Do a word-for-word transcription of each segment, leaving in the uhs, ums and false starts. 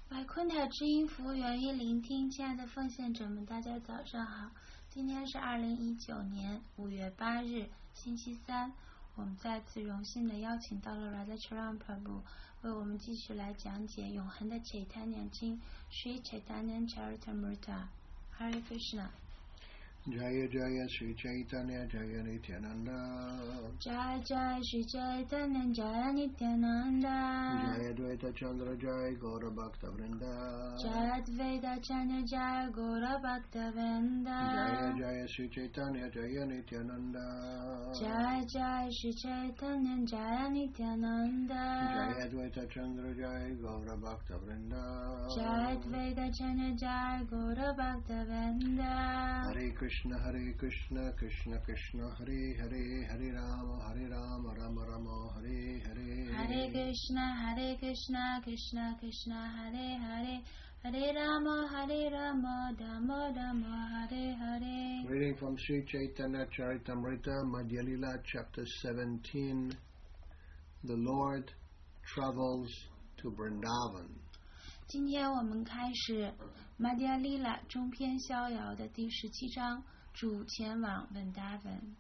百昆塔之音服务员一聆听，亲爱的奉献者们，大家早上好。今天是二零一九年五月八日，星期三。我们再次荣幸的邀请到了 Radhacharan Prabhu 为我们继续来讲解永恒的 Chaitanya 经 Sri Chaitanya Charitamrita。Hare Krishna。Jaya Jaya Sri Chaitanya Jaya Nityananda Jaya Jaya Sri Chaitanya Jaya Nityananda Jaya Dvaita Chandra Jaya Gaura Bhakta Vrinda Jaya Dvaita Chandra Jaya Gaura Bhakta Vrinda Jaya Jaya Sri Chaitanya Jaya Nityananda Jaya Jaya Sri Chaitanya Jaya Nityananda Jaya Dvaita Chandra Jaya Gaura Bhakta Vrinda Jaya Dvaita Chandra Jaya Gaura Bhakta Vrinda Hare Krishna Hare Krishna Krishna Krishna Hare Hare Hare Rama Hare Rama Rama Rama Hare Hare Hare Krishna Hare Krishna Krishna Krishna Hare Hare Hare Rama Hare Rama Rama Rama Hare Hare. Reading from Sri Chaitanya Charitamrita Madhya Lila chapter seventeen. The Lord travels to Vrindavan. 今天我们开始 Madhya Lila 中篇逍遥的第十七章，主前往 Vrindavan。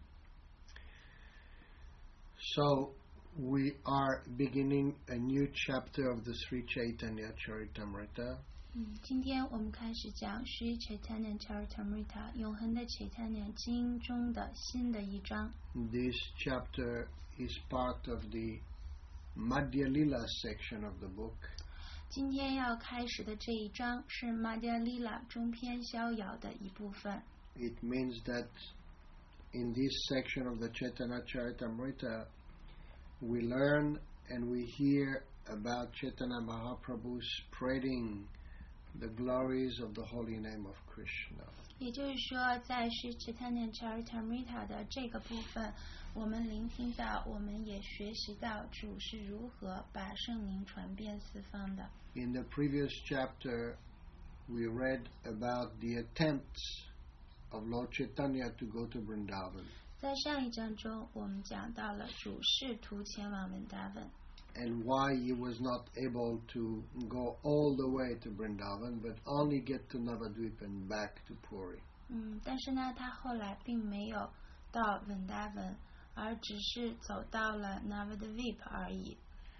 So we are beginning a new chapter of the Sri Chaitanya Charitamrita. 嗯，今天我们开始讲 Sri Chaitanya Charitamrita 永恒的 Chaitanya 经中的新的一章。 This chapter is part of the Madhya Lila section of the book. 今天要开始的这一章是 Madhya Lila 中篇逍遥的一部分。 It means that in this section of the Chaitanya Charitamrita we learn and we hear about Chaitanya Mahaprabhu spreading the glories of the holy name of Krishna. 也就是说，在是 Chaitanya Charitamrita 的这个部分，我们聆听到，我们也学习到主是如何把圣名传遍四方的。 In the previous chapter, we read about the attempts of Lord Chaitanya to go to Vrindavan. 在上一章中，我们讲到了主试图前往文达文。 And why he was not able to go all the way to Vrindavan, but only get to Navadvip and back to Puri. 嗯，但是呢，他后来并没有到文达文，而只是走到了 Navadvip 而已。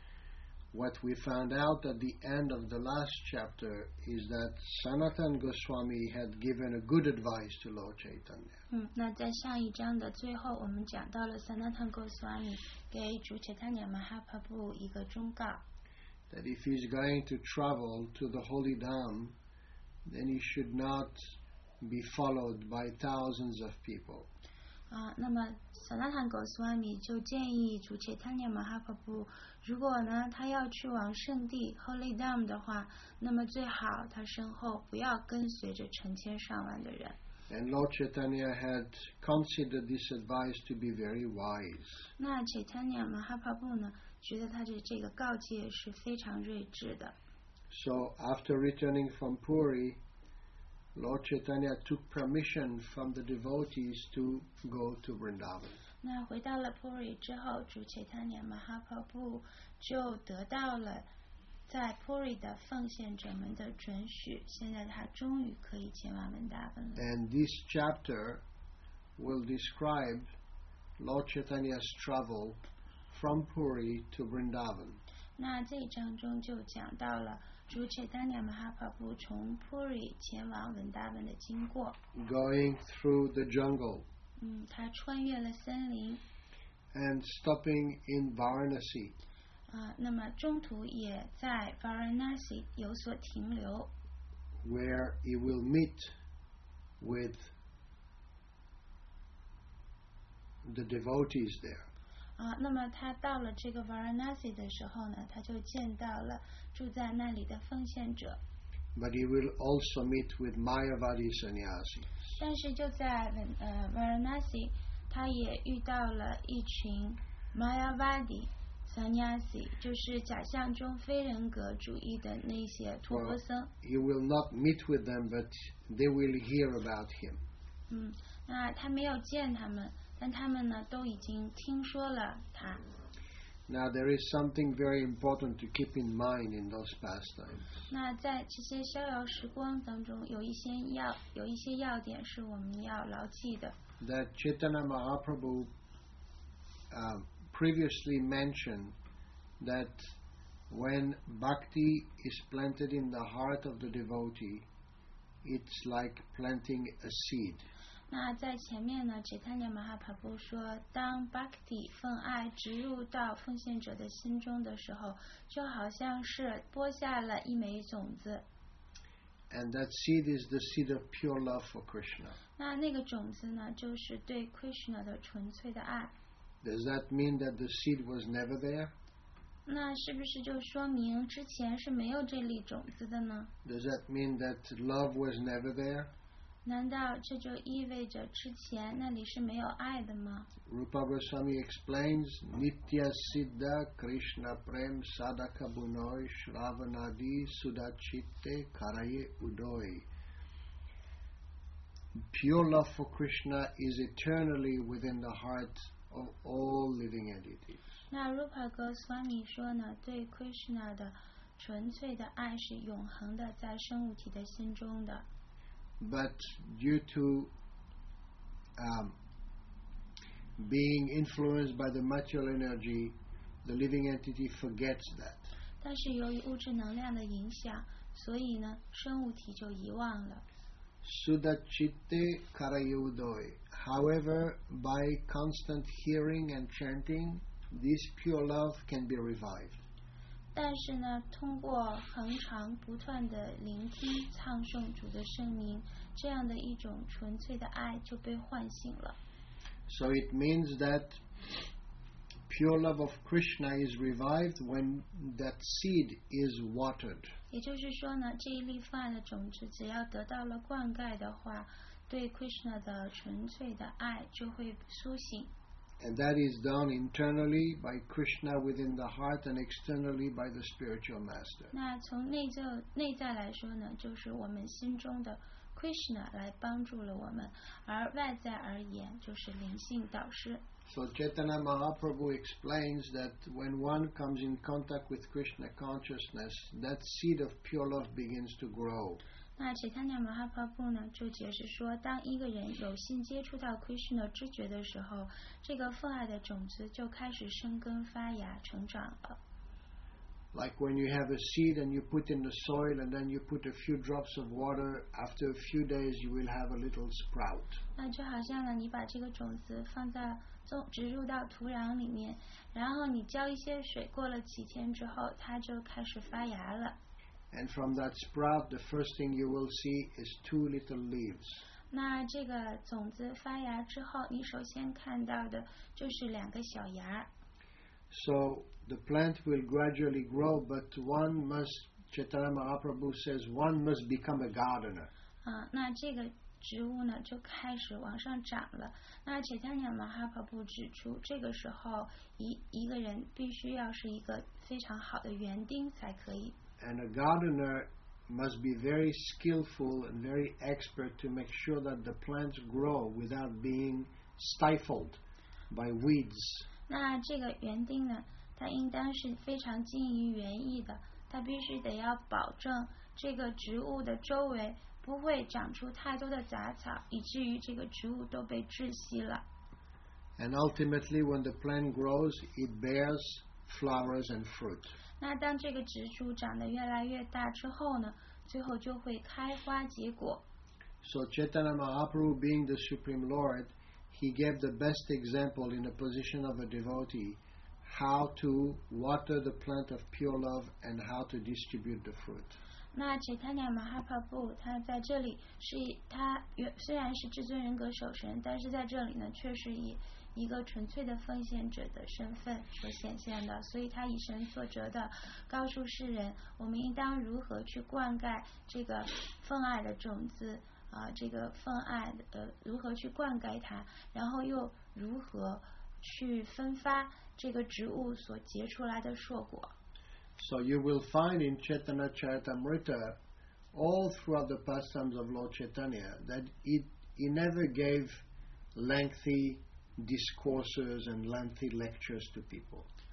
What we found out at the end of the last chapter is that Sanatana Goswami had given a good advice to Lord Chaitanya. 嗯，那在上一章的最后，我们讲到了 Sanatana Goswami 给主 Chaitanya Mahaprabhu 一个忠告。 That if he's going to travel to the holy Dham, then he should not be followed by thousands of people. 啊，那么 Sanatana Goswami 就建议主 Chaitanya Mahaprabhu， 如果呢他要去往圣地 Holy Dham 的话，那么最好他身后不要跟随着成千上万的人。 And Lord Chaitanya had considered this advice to be very wise. 那 Chaitanya Mahaprabhu 呢，觉得他的这个告诫是非常睿智的。 So after returning from Puri, Lord Chaitanya took permission from the devotees to go to Vrindavan. 那回到了 Puri 之后，主 Chaitanya Mahaprabhu 就得到了在 Puri 的奉献者们的准许，现在他终于可以前往文达文了。 And this chapter will describe Lord Chaitanya's travel from Puri to Vrindavan. 那这一章中就讲到了主 Chaitanya Mahaprabhu 从 Puri 前往文达文的经过。 Going through the jungle 嗯，他穿越了森林。 and stopping in Varanasi. 啊，那么中途也在 Varanasi 有所停留。 Where he will meet with the devotees there. 啊，那么他到了这个 Varanasi 的时候呢，他就见到了住在那里的奉献者。 But he will also meet with Mayavadi sannyasis. 但是就在呃 Varanasi， 他也遇到了一群 Mayavadi sannyasi， 就是假象中非人格主义的那些托钵僧。 He will not meet with them, but they will hear about him. 嗯，那他没有见他们，但他们呢都已经听说了他。 Now there is something very important to keep in mind in those pastimes. 那在这些逍遥时光当中，有一些要有一些要点是我们要牢记的。 That Chaitanya Mahaprabhu uh, previously mentioned that when bhakti is planted in the heart of the devotee, it's like planting a seed. 那在前面呢，Chaitanya Mahaprabhu说，当 Bhakti 奉爱植入到奉献者的心中的时候，就好像是播下了一枚种子。 And that seed is the seed of pure love for Krishna. 那那个种子呢，就是对 Krishna 的纯粹的爱。 Does that mean that the seed was never there? 那是不是就说明之前是没有这粒种子的呢？ Does that mean that love was never there? 难道这就意味着之前那里是没有爱的吗？ Rupa Goswami explains, Nitya Siddha Krishna Prem Sadaka Bunoi Shravanadi Sudachitte Karaye Udoi. Pure love for Krishna is eternally within the heart of all living entities. 那 Rupa Goswami 说呢，对 Krishna 的纯粹的爱是永恒的，在生物体的心中的。 But due to um, being influenced by the material energy, the living entity forgets that. 但是由于物质能量的影响，所以呢，生物体就遗忘了。 Sudachitte Karayudoi. However, by constant hearing and chanting, this pure love can be revived. 但是呢，通过恒常不断的聆听唱诵主的圣名，这样的一种纯粹的爱就被唤醒了。 So it means that pure love of Krishna is revived when that seed is watered. 也就是说呢，这一粒奉爱的种子，只要得到了灌溉的话，对 Krishna 的纯粹的爱就会苏醒。 And that is done internally by Krishna within the heart and externally by the spiritual master. 那从内在内在来说呢，就是我们心中的 Krishna 来帮助了我们，而外在而言就是灵性导师。 So Chaitanya Mahaprabhu explains that when one comes in contact with Krishna consciousness, that seed of pure love begins to grow. 那 Chaitanya Mahaprabhu 呢，就解释说，当一个人有幸接触到 Krishna 知觉的时候，这个奉爱的种子就开始生根发芽成长了。 Like when you have a seed and you put in the soil and then you put a few drops of water, after a few days you will have a little sprout. 那就好像呢，你把这个种子放在种植入到土壤里面，然后你浇一些水，过了几天之后，它就开始发芽了。 And from that sprout, the first thing you will see is two little leaves. 那这个种子发芽之后，你首先看到的就是两个小芽。 So the plant will gradually grow, but one must, Chaitanya Mahaprabhu says, one must become a gardener. 啊，那这个植物呢就开始往上长了。那Chaitanya Mahaprabhu指出，这个时候一一个人必须要是一个非常好的园丁才可以。 And a gardener must be very skillful and very expert to make sure that the plants grow without being stifled by weeds. 那这个园丁呢，他应当是非常精于园艺的，他必须得要保证这个植物的周围不会长出太多的杂草，以至于这个植物都被窒息了。 And ultimately, when the plant grows, it bears flowers and fruit. 那当这个植株长得越来越大之后呢，最后就会开花结果。 So Chaitanya Mahaprabhu, being the Supreme Lord, he gave the best example in the position of a devotee, how to water the plant of pure love and how to distribute the fruit. 那 Chaitanya Mahaprabhu 他在这里是他虽然是至尊人格守神，但是在这里呢，却是以一个纯粹的奉献者的身份所显现的，所以他以身作则的告诉世人，我们应当如何去灌溉这个奉爱的种子啊，这个奉爱的、呃、如何去灌溉它，然后又如何去分发这个植物所结出来的硕果。 So you will find in Chaitanya Charitamrita, all throughout the pastimes of Lord Chaitanya, that it, he never gave lengthy discourses and lengthy lectures to people.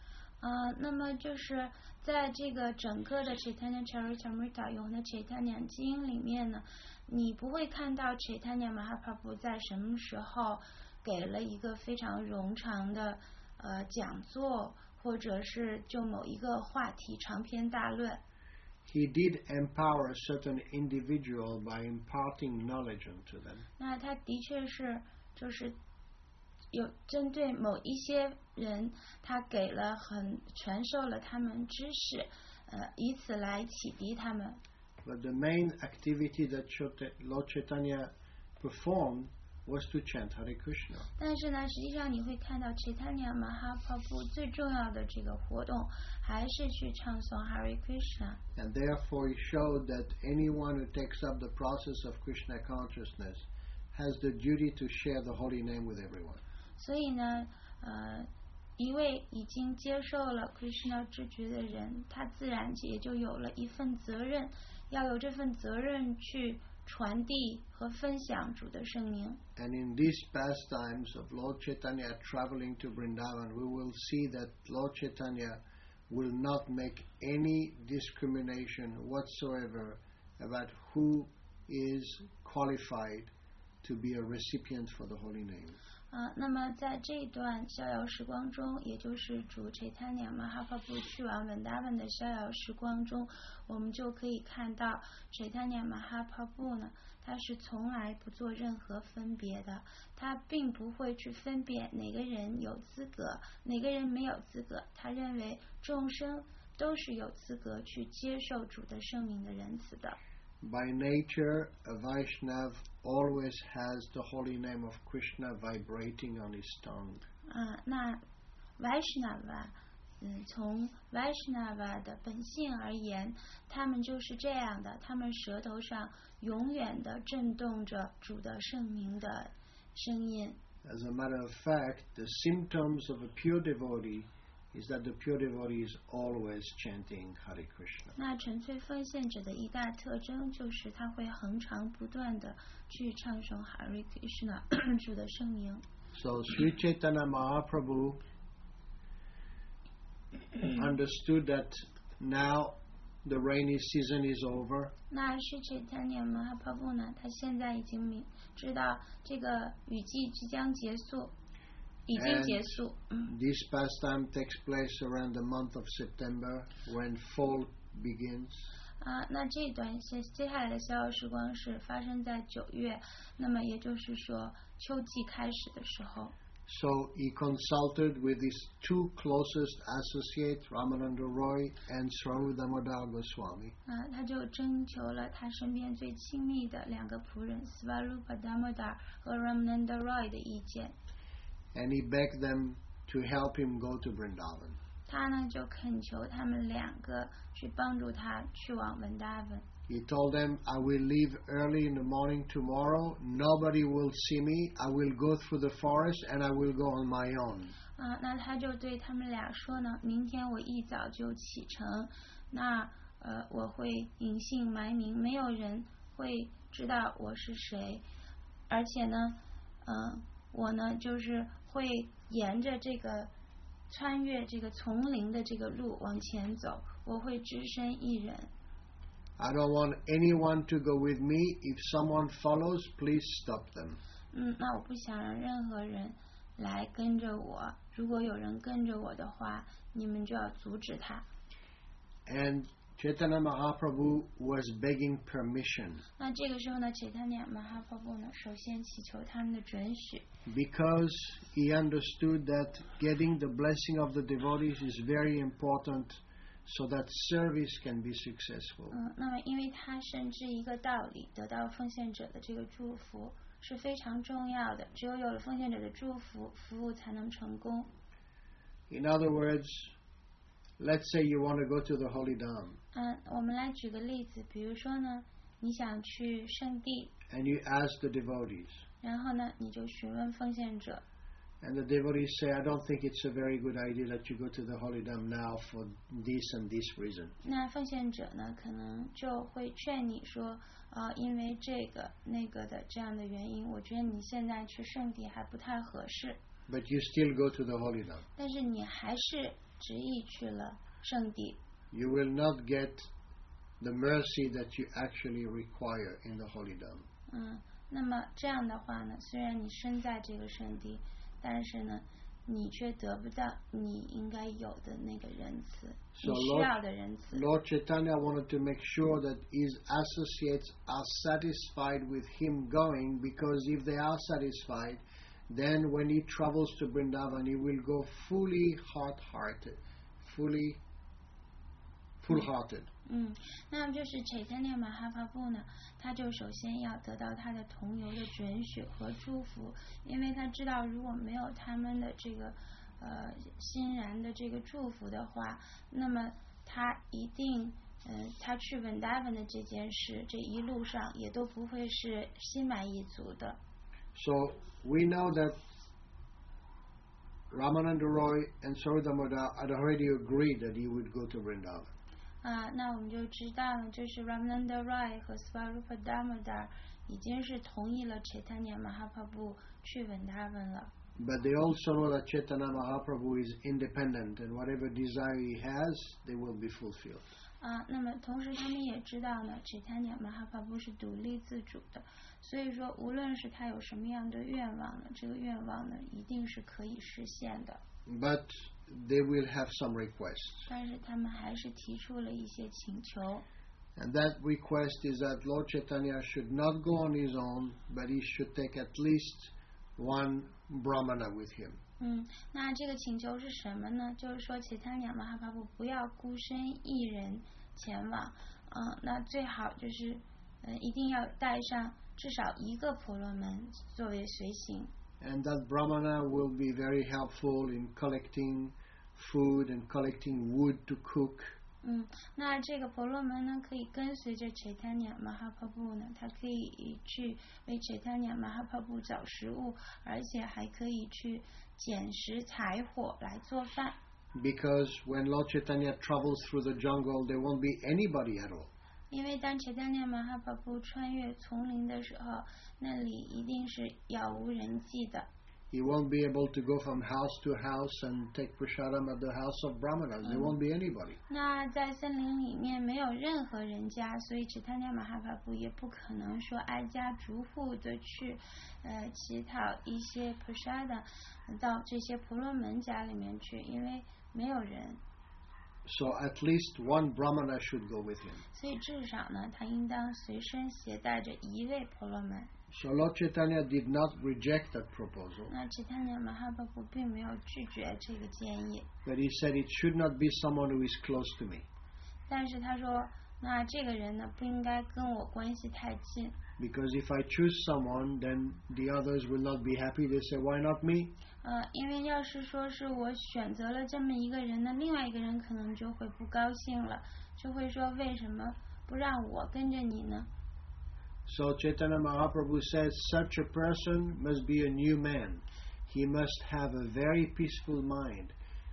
呃，那么就是在这个整个的 Chaitanya Charitamrita 永恒的 Chaitanya 经里面呢，你不会看到 Chaitanya Mahaprabhu 在什么时候给了一个非常冗长的呃讲座，或者是就某一个话题长篇大论。 He did empower a certain individual by imparting knowledge unto them. 那他的确是就是有针对某一些人，他给了很传授了他们知识，呃，以此来启迪他们。 But the main activity that Lord Chaitanya performed was to chant Hare Krishna. 但是呢，实际上你会看到 Chaitanya Mahaprabhu 最重要的这个活动还是去唱诵 Hare Krishna. And therefore he showed that anyone who takes up the process of Krishna consciousness has the duty to share the holy name with everyone. 所以呢，呃，一位已经接受了 Krishna 知觉的人，他自然也就有了一份责任，要有这份责任去传递和分享主的圣名。 And in these pastimes of Lord Chaitanya traveling to Vrindavan, we will see that Lord Chaitanya will not make any discrimination whatsoever about who is qualified to be a recipient for the holy name. 啊，那么在这一段逍遥时光中，也就是主 Chaitanya Mahaprabhu 去往文达文的逍遥时光中，我们就可以看到 Chaitanya Mahaprabhu 呢，他是从来不做任何分别的，他并不会去分别哪个人有资格，哪个人没有资格，他认为众生都是有资格去接受主的圣名的仁慈的。 By nature, a Vaishnav always has the holy name of Krishna vibrating on his tongue. 啊，那 Vaishnava， 嗯，从 Vaishnava 的本性而言，他们就是这样的，他们舌头上永远的震动着主的圣名的声音。 As a matter of fact, the symptoms of a pure devotee is that the pure devotee is always chanting Hare Krishna. 那纯粹奉献者的一大特征就是他会恒常不断的去唱诵 Hare Krishna 主的圣名。 So Sri Chaitanya Mahaprabhu understood that now the rainy season is over. 那是 Chaitanya Mahaprabhu 呢，他现在已经明知道这个雨季即将结束。已经结束。嗯。 This pastime takes place around the month of September when fall begins. 啊，那这段接接下来的逍遥时光是发生在九月，那么也就是说秋季开始的时候。 So he consulted with his two closest associates, Ramananda Roy and Swarup Damodar Goswami. 啊，他就征求了他身边最亲密的两个仆人 Swarupa Damodar 和 Ramananda Roy 的意见。 And he begged them to help him go to Vrindavan. 他呢就恳求他们两个去帮助他去往文达文。 He told them, I will leave early in the morning tomorrow. Nobody will see me. I will go through the forest and I will go on my own. 啊，那他就对他们俩说呢，明天我一早就启程，那呃我会隐姓埋名，没有人会知道我是谁，而且呢，嗯、呃，我呢就是会沿着这个穿越这个丛林的这个路往前走，我会只身一人。 I don't want anyone to go with me. If someone follows, please stop them. 嗯，那我不想让任何人来跟着我。如果有人跟着我的话，你们就要阻止他。 And Chaitanya Mahaprabhu was begging permission. 那这个时候呢 ，Chaitanya Mahaprabhu 呢，首先祈求他们的准许。 Because he understood that getting the blessing of the devotees is very important, so that service can be successful. 嗯，那么因为他深知一个道理，得到奉献者的这个祝福是非常重要的，只有有了奉献者的祝福，服务才能成功。 In other words, let's say you want to go to the Holy Dham. 嗯，我们来举个例子，比如说呢，你想去圣地。 And you ask the devotees. 然后呢，你就询问奉献者。 And the devotees say, I don't think it's a very good idea that you go to the Holy Dham now for this and this reason. 那奉献者呢，可能就会劝你说，呃，因为这个那个的这样的原因，我觉得你现在去圣地还不太合适。 But you still go to the Holy Dham. 但是你还是执意去了圣地。 You will not get the mercy that you actually require in the Holy Dome. 嗯，那么这样的话呢，虽然你身在这个圣地，但是呢，你却得不到你应该有的那个仁慈， So 你需要的仁慈。 Lord, Lord Chaitanya wanted to make sure that his associates are satisfied with him going, because if they are satisfied, then when he travels to Vrindavan, he will go fully heart-hearted, fully full-hearted. 嗯，那么就是Chaitanya Mahaprabhu呢，他就首先要得到他的同游的准许和祝福，因为他知道如果没有他们的这个呃欣然的这个祝福的话，那么他一定嗯、呃，他去文达文的这件事，这一路上也都不会是心满意足的。 So we know that Ramananda Roy and Sarodamodar had already agreed that he would go to Vrindavan. 啊，那我们就知道了，就是 Ramananda Roy 和 Swarupa Damodar 已经是同意了 Chaitanya Mahaprabhu 去文达文了。 But they also know that Chaitanya Mahaprabhu is independent, and whatever desire he has, they will be fulfilled. 啊，那么同时他们也知道呢 Chaitanya Mahaprabhu 是独立自主的，所以说无论是他有什么样的愿望呢，这个愿望呢一定是可以实现的。 But they will have some requests. 但是他们还是提出了一些请求。 And that request is that Lord Chaitanya should not go on his own, but he should take at least one brahmana with him. 嗯，那这个请求是什么呢？就是说Chaitanya Mahaprabhu不要孤身一人前往，嗯，那最好就是，呃，一定要带上至少一个婆罗门作为随行。 And that brahmana will be very helpful in collecting food and collecting wood to cook. 嗯，那这个婆罗门呢，可以跟随着Chaitanya Mahaprabhu呢，他可以去为Chaitanya Mahaprabhu找食物，而且还可以去捡拾柴火来做饭。 Because when Lord Chaitanya travels through the jungle, there won't be anybody at all. 因为当Chaitanya Mahaprabhu穿越丛林的时候，那里一定是杳无人迹的。 He won't be able to go from house to house and take prasadam at the house of brahmanas. There won't be anybody. 那在森林里面没有任何人家，所以Chaitanya Mahaprabhu也不可能说挨家逐户的去呃乞讨一些 prasadam 到这些婆罗门家里面去，因为没有人。 So at least one brahmana should go with him. 所以至少呢，他应当随身携带着一位婆罗门。 So Lord Chaitanya did not reject that proposal. 那Chaitanya Mahaprabhu并没有拒绝这个建议。 But he said it should not be someone who is close to me. 但是他说，那这个人呢，不应该跟我关系太近。 Because if I choose someone, then the others will not be happy. They say, why not me? 呃，因为要是说是我选择了这么一个人呢，另外一个人可能就会不高兴了，就会说为什么不让我跟着你呢？ So Chaitanya Mahaprabhu says, such a person must be a new man. He must have a very peaceful mind.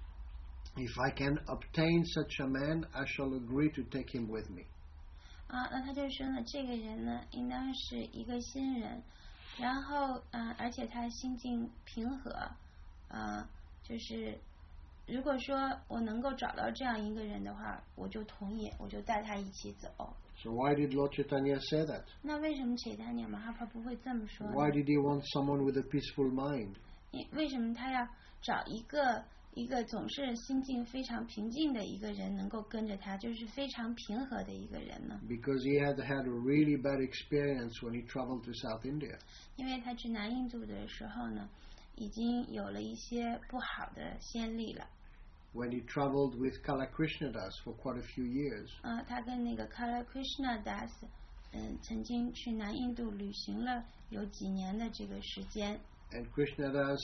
If I can obtain such a man, I shall agree to take him with me. 啊，那他就说呢，这个人呢，应当是一个新人，然后嗯、呃，而且他心境平和，啊，就是如果说我能够找到这样一个人的话，我就同意，我就带他一起走。 So why did Lord Chaitanya say that? 那为什么Chaitanya Mahaprabhu会这么说呢？ Why did he want someone with a peaceful mind? 为什么他要找一个一个总是心境非常平静的一个人能够跟着他，就是非常平和的一个人呢？ Because he had had a really bad experience when he traveled to South India. 因为他去南印度的时候呢，已经有了一些不好的先例了。 When he traveled with Kala Krishnadas for quite a few years. 啊，他跟那个 Kala Krishnadas， 嗯，曾经去南印度旅行了有几年的这个时间。 And Krishnadas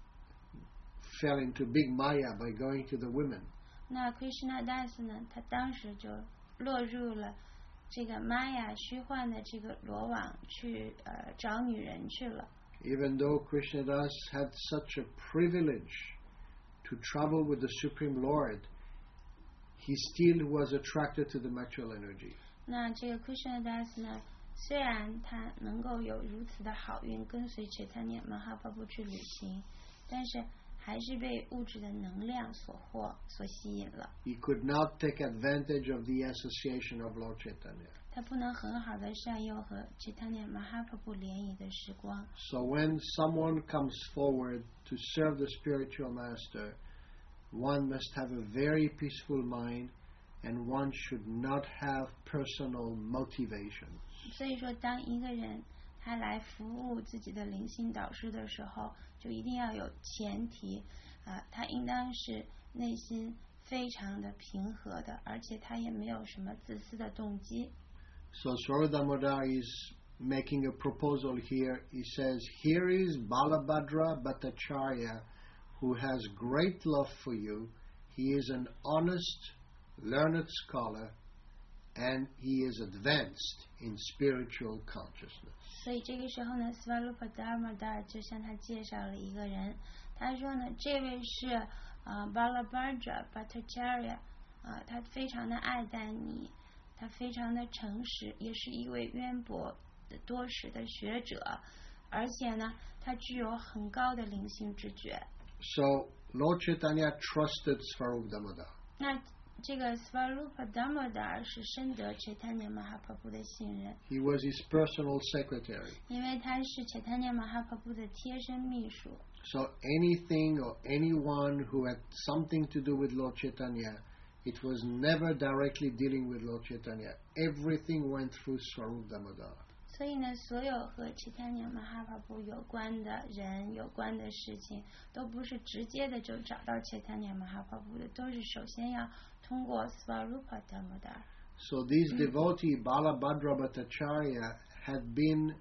fell into big maya by going to the women. 那 Krishnadas 呢，他当时就落入了这个 Maya 虚幻的这个罗网，去呃找女人去了。 Even though Krishnadas had such a privilege to travel with the Supreme Lord, he still was attracted to the material energy. 那这个 Krishnadas 呢，虽然他能够有如此的好运跟随Chaitanya Mahaprabhu去旅行，但是还是被物质的能量所惑所吸引了。 He could not take advantage of the association of Lord Chaitanya. 他不能很好的善用和 Chaitanya Mahaprabhu 联谊的时光。 So when someone comes forward to serve the spiritual master, one must have a very peaceful mind and one should not have personal motivations. 所以说当一个人他来服务自己的灵性导师的时候，就一定要有前提啊、呃，他应当是内心非常的平和的，而且他也没有什么自私的动机。 So Swarup Damodar is making a proposal here. He says, here is Balabhadra Bhattacharya, who has great love for you. He is an honest, learned scholar, and he is advanced in spiritual consciousness. 所以这个时候呢 Swarupa Damodar 就向他介绍了一个人，他说呢，这位是呃 Balabhadra Bhattacharya 啊、呃，他非常的爱戴你，他非常的诚实，也是一位渊博的多识的学者，而且呢，他具有很高的灵性知觉。 So Lord Chaitanya trusted Swarup Damodar. 那这个 Swarupa Damodar 是深得 Chaitanya Mahaprabhu 的信任。 He was his personal secretary. 因为他是 Chaitanya Mahaprabhu 的贴身秘书。 So anything or anyone who had something to do with Lord Chaitanya, it was never directly dealing with Lord Chaitanya. Everything went through Swarup Damodar. 所以呢，所有和 Chaitanya Mahaprabhu 有关的人、有关的事情，都不是直接的就找到 Chaitanya Mahaprabhu 的，都是首先要通过 Swarupa Damodar。 So this devotee, Balabhadra Bhattacharya, had been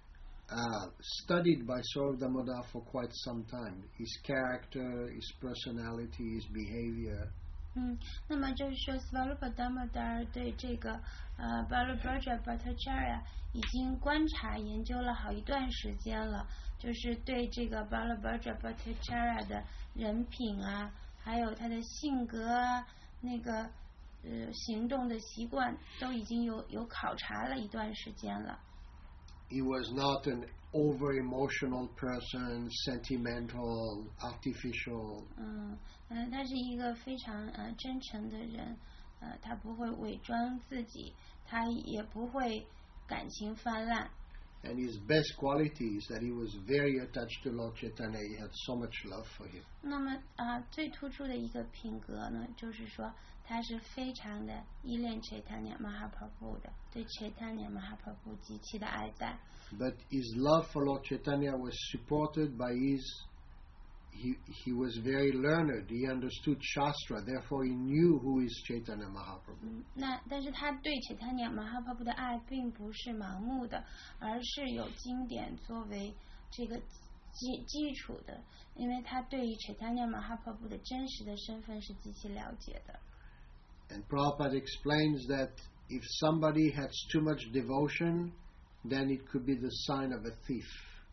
uh, studied by Swarup Damodar for quite some time. His character, his personality, his behavior. 嗯，那么就是说 Swarupa Damodar 对这个呃 Balabhadra Bhattacharya 已经观察研究了好一段时间了，就是对这个 Balabhadra Bhattacharya 的人品啊，还有他的性格啊，那个呃行动的习惯都已经有有考察了一段时间了。 He was not an over-emotional person, sentimental, artificial. 嗯嗯，他是一个非常呃真诚的人，呃，他不会伪装自己，他也不会感情泛滥。 And his best quality is that he was very attached to Lord Chaitanya. He had so much love for him. 那么啊、呃，最突出的一个品格呢，就是说他是非常的依恋 Chaitanya Mahaprabhu 的，对 Chaitanya Mahaprabhu 极其的爱戴。 But his love for Lord Chaitanya was supported by his, he, he was very learned, he understood Shastra, therefore he knew who is Chaitanya Mahaprabhu. 嗯，那但是他对 Chaitanya Mahaprabhu 的爱并不是盲目的，而是有经典作为这个基基础的，因为他对于 Chaitanya Mahaprabhu 的真实的身份是极其了解的。 And Prabhupada explains that if somebody has too much devotion, then it could be the sign of a thief.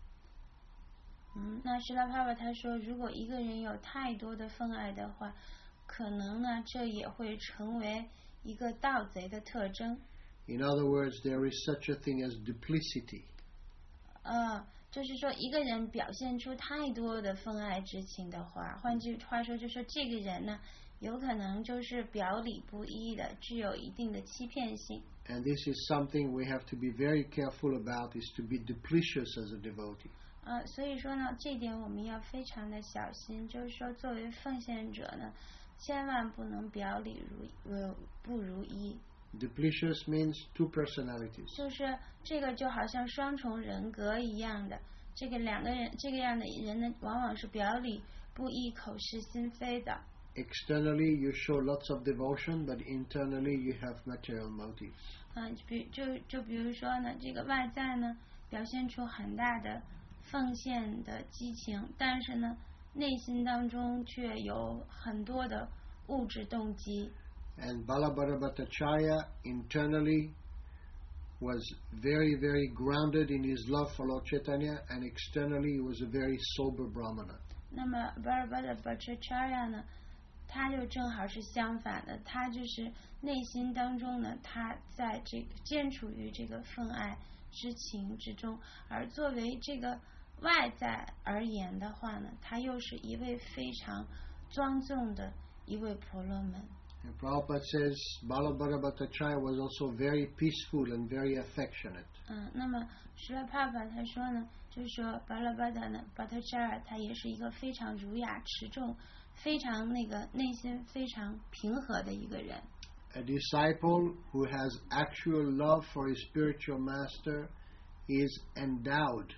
嗯，那释拉帕巴他说，如果一个人有太多的愤爱的话，可能呢，这也会成为一个盗贼的特征。 In other words, there is such a thing as duplicity. 呃，就是说一个人表现出太多的愤爱之情的话，换句话说，就说这个人呢，有可能就是表里不一的，具有一定的欺骗性。 And this is something we have to be very careful about, is to be duplicitous as a devotee. 呃，所以说呢，这点我们要非常的小心，就是说作为奉献者呢，千万不能表里如呃不如一。 Duplicitous means two personalities. 就是这个就好像双重人格一样的，这个两个人这个样的人呢，往往是表里不一、口是心非的。 Externally, you show lots of devotion, but internally, you have material motives. 啊，就比就就比如说呢，这个外在呢表现出很大的奉献的激情，但是呢，内心当中却有很多的物质动机。 And Balabhadra Bhattacharya internally was very, very grounded in his love for Lord Chaitanya, and externally he was a very sober Brahmana. 那么 Balabhadra Bhattacharya 呢，他就正好是相反的，他就是内心当中呢，他在这个坚处于这个愤爱之情之中，而作为这个外在而言的话呢，他又是一位非常庄重的一位婆罗门。 And Prabhupada says Balabhadra Bhattacharya was also very peaceful and very affectionate. 嗯，那么释迦帕帕他说呢，就是说巴拉巴达呢，巴特扎尔他也是一个非常儒雅持重、非常那个内心非常平和的一个人。 A disciple who has actual love for his spiritual master is endowed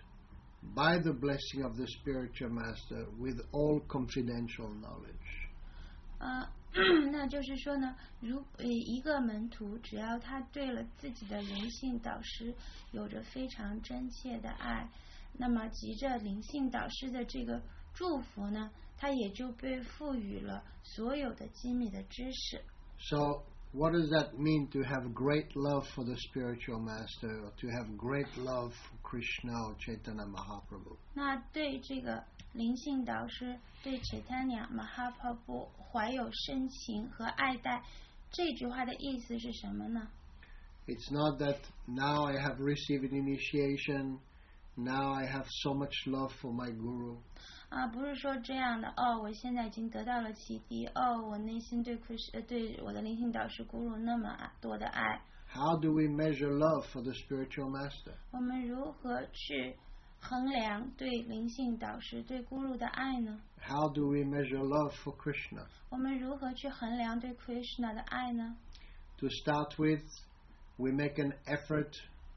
by the blessing of the spiritual master with all confidential knowledge. 呃，那就是说呢，如呃一个门徒，只要他对了自己的灵性导师有着非常真切的爱，那么藉着灵性导师的这个祝福呢，他也就被赋予了所有的机密的知识。 So, what does that mean to have great love for the spiritual master, or to have great love for Krishna or Chaitanya Mahaprabhu? 那对这个灵性导师对 Chaitanya Mahaprabhu 怀有深情和爱戴，这句话的意思是什么呢？ It's not that now I have received an initiation, now I have so much love for my guru. 啊，不是说这样的哦，我现在已经得到了启迪哦，我内心对 Krishna 呃对我的灵性导师 Guru 那么多的爱。 How do we measure love for the spiritual master? 我们如何去衡量对灵性导师对 Guru 的爱呢？ How do we measure love for Krishna? 我们如何去衡量对 Krishna 的爱呢？ To start with, we make an effort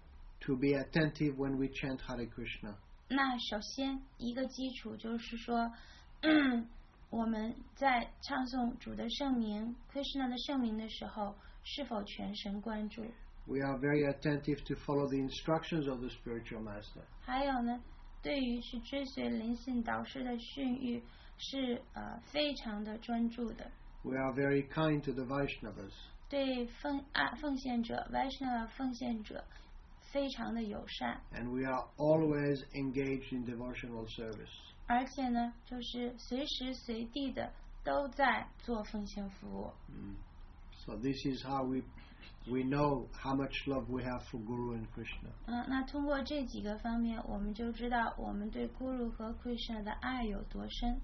to be attentive when we chant Hare Krishna. 那首先一个基础就是说，嗯，我们在唱诵主的圣名 Krishna 的圣名的时候，是否全神贯注？ We are very attentive to follow the instructions of the spiritual master. 还有呢，对于去追随灵性导师的训谕是呃非常的专注的。 We are very kind to the Vaishnavas. 对奉啊奉献者 Vaishnava 奉献者非常的友善。 And we are always engaged in devotional service. 而且呢，就是随时随地的都在做奉献服务。 Mm. So this is how we we know how much love we have for Guru and Krishna. 嗯，那通过这几个方面，我们就知道我们对 Guru 和 Krishna 的爱有多深。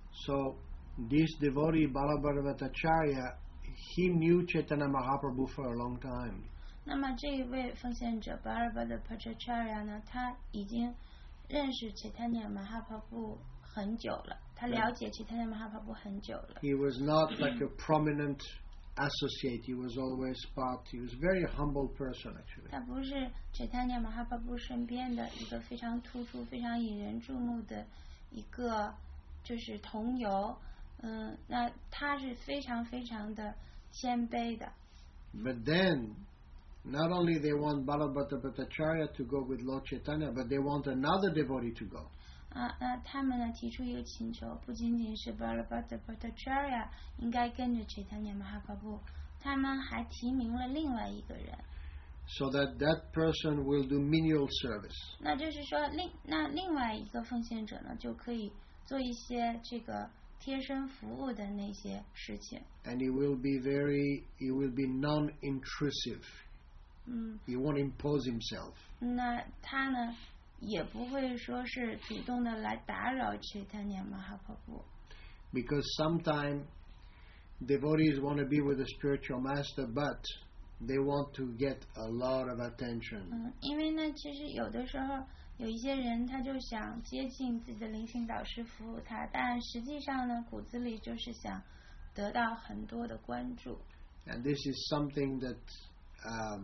So this devotee Balabhadra Bhattacharya, he knew Chaitanya Mahaprabhu for a long time. 那么这一位奉献者 Balabhadra Bhattacharya 呢，他已经认识 Chaitanya Mahaprabhu 很久了，他了解 Chaitanya Mahaprabhu 很久了。 He was not like a prominent associate. He was always part. He was a very humble person, actually. 他不是 Chaitanya Mahaprabhu 身边的一个非常突出、非常引人注目的一个就是同游，嗯，那他是非常非常的谦卑的。 But then, not only they want Balabhadra Bhattacharya to go with Lord Chaitanya, but they want another devotee to go. 啊，那他们呢提出一个请求，不仅仅是 Balabhadra Bhattacharya 应该跟着 Chaitanya Mahaprabhu， 他们还提名了另外一个人。 So that that person will do menial service. 那就是说，另那另外一个奉献者呢，就可以做一些这个贴身服务的那些事情。 And he will be very, he will be non-intrusive. 嗯， He won't impose himself. 那他呢也不会说是主动的来打扰 Chaitanya Mahaprabhu。 Because sometimes devotees want to be with the spiritual master, but they want to get a lot of attention. 嗯，因为呢，其实有的时候有一些人他就想接近自己的灵性导师服务他，但实际上呢，骨子里就是想得到很多的关注。 And this is something that um,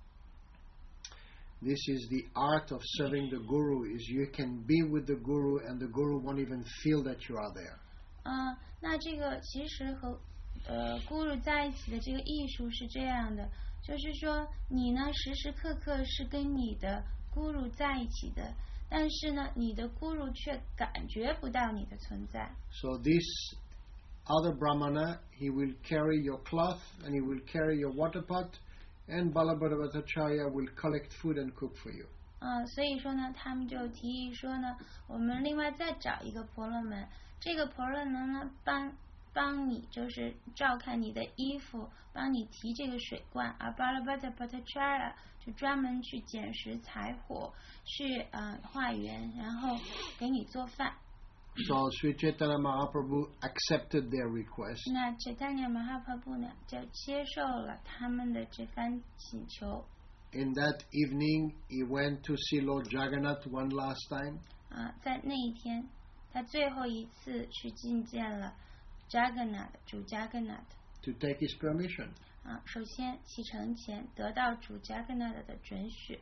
this is the art of serving the Guru, is you can be with the Guru and the Guru won't even feel that you are there. 啊、那这个其实和呃 Guru 在一起的这个艺术是这样的，就是说你呢时时刻刻是跟你的 Guru 在一起的，但是呢你的 Guru 却感觉不到你的存在。 So this other Brahmana, he will carry your cloth and he will carry your water pot, and Balabhadra Bhattacharya will collect food and cook for you. 啊、所以说呢，他们就提议说呢，我们另外再找一个婆罗门，这个婆罗门呢帮帮你就是照看你的衣服，帮你提这个水罐，而 Balabhadra Bhattacharya 就专门去捡拾柴火，去呃化缘，然后给你做饭。 So Sri Chaitanya Mahaprabhu accepted their request. 那 Chaitanya Mahaprabhu 呢，就接受了他们的这番请求。 In that evening, he went to see Lord Jagannath one last time. 啊，在那一天，他最后一次去觐见了 Jagannath 主 Jagannath。 To take his permission. 啊，首先启程前得到主 Jagannath 的准许。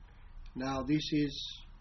Now this is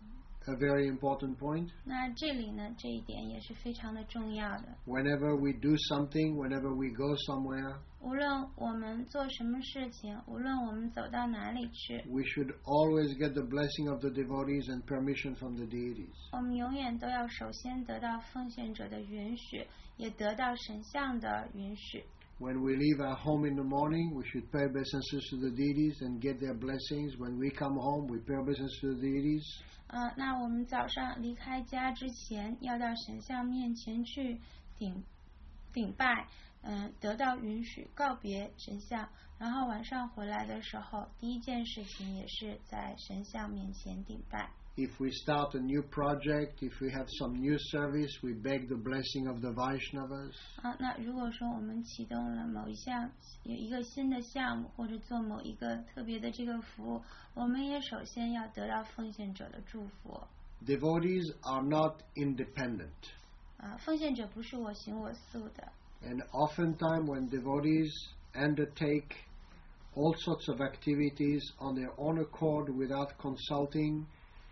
a very important point. 那这里呢，这一点也是非常的重要的。 Whenever we do something, whenever we go somewhere, 无论我们做什么事情，无论我们走到哪里去， we should always get the blessing of the devotees and permission from the deities. 我们永远都要首先得到奉献者的允许，也得到神像的允许。 When we leave our home in the morning, we should pay obeisances to the deities and get their blessings. When we come home, we pay obeisances to the deities. 呃，那我们早上离开家之前，要到神像面前去顶顶拜，嗯、呃，得到允许，告别神像。然后晚上回来的时候，第一件事情也是在神像面前顶拜。 If we start a new project, if we have some new service, we beg the blessing of the Vaishnavas. 啊，那如果说我们启动了某一项有一个新的项目，或者做某一个特别的这个服务，我们也首先要得到奉献者的祝福。 Devotees are not independent. 啊，奉献者不是我行我素的。 And oftentimes when devotees undertake all sorts of activities on their own accord without consulting,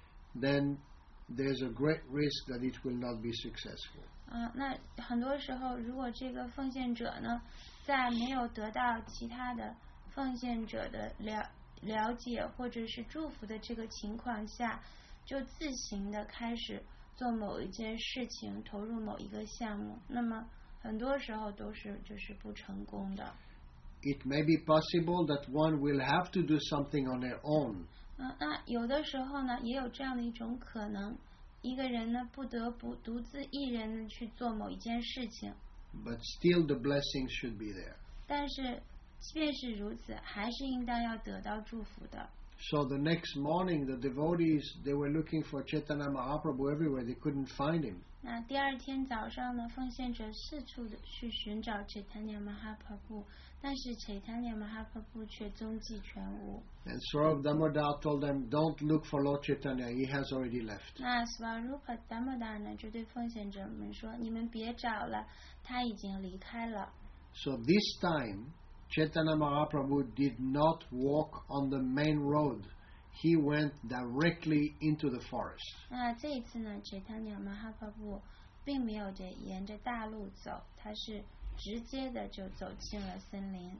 then there's a great risk that it will not be successful. 啊，那很多时候，如果这个奉献者呢，在没有得到其他的奉献者的了了解或者是祝福的这个情况下，就自行的开始做某一件事情，投入某一个项目，那么很多时候都是就是不成功的。 It may be possible that one will have to do something on their own. 嗯，那有的时候呢，也有这样的一种可能，一个人呢不得不独自一人的去做某一件事情。 But still the blessings should be there. 但是，即便是如此，还是应当要得到祝福的。 So the next morning, the devotees, they were looking for Chaitanya Mahaprabhu everywhere. They couldn't find him. 那第二天早上呢，奉献者四处的去寻找 Chaitanya Mahaprabhu， 但是 Chaitanya Mahaprabhu 却踪迹全无。 And Swarup Damodar told them, don't look for Lord Chaitanya. He has already left. 那 Swarupa Damodar 呢，就对奉献者们说：“你们别找了，他已经离开了。” So this time, Chaitanya Mahaprabhu did not walk on the main road. He went directly into the forest. 那这一次呢 ，Chaitanya Mahaprabhu 并没有着沿着大路走，他是直接的就走进了森林。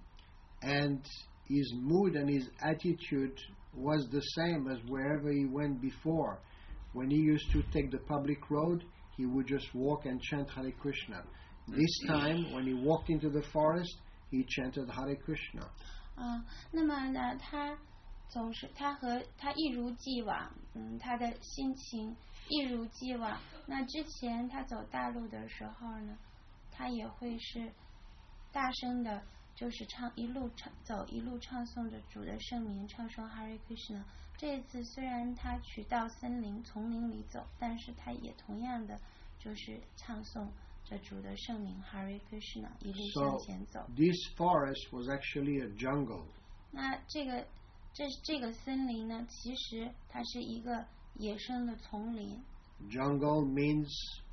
And his mood and his attitude was the same as wherever he went before. When he used to take the public road, he would just walk and chant Hare Krishna. This time, when he walked into the forest, he chanted Hare Krishna. 啊，那么呢，他总是他和他一如既往，嗯，他的心情一如既往。那之前他走大路的时候呢，他也会是大声的，就是唱一路唱走一路唱诵着主的圣名，唱诵 Hare Krishna。这一次虽然他去到森林丛林里走，但是他也同样的就是唱诵着主的圣名 Hare Krishna， 一路向前走。 So this forest was actually a jungle. 那这个这这个森林呢，其实它是一个野生的丛林。 Jungle means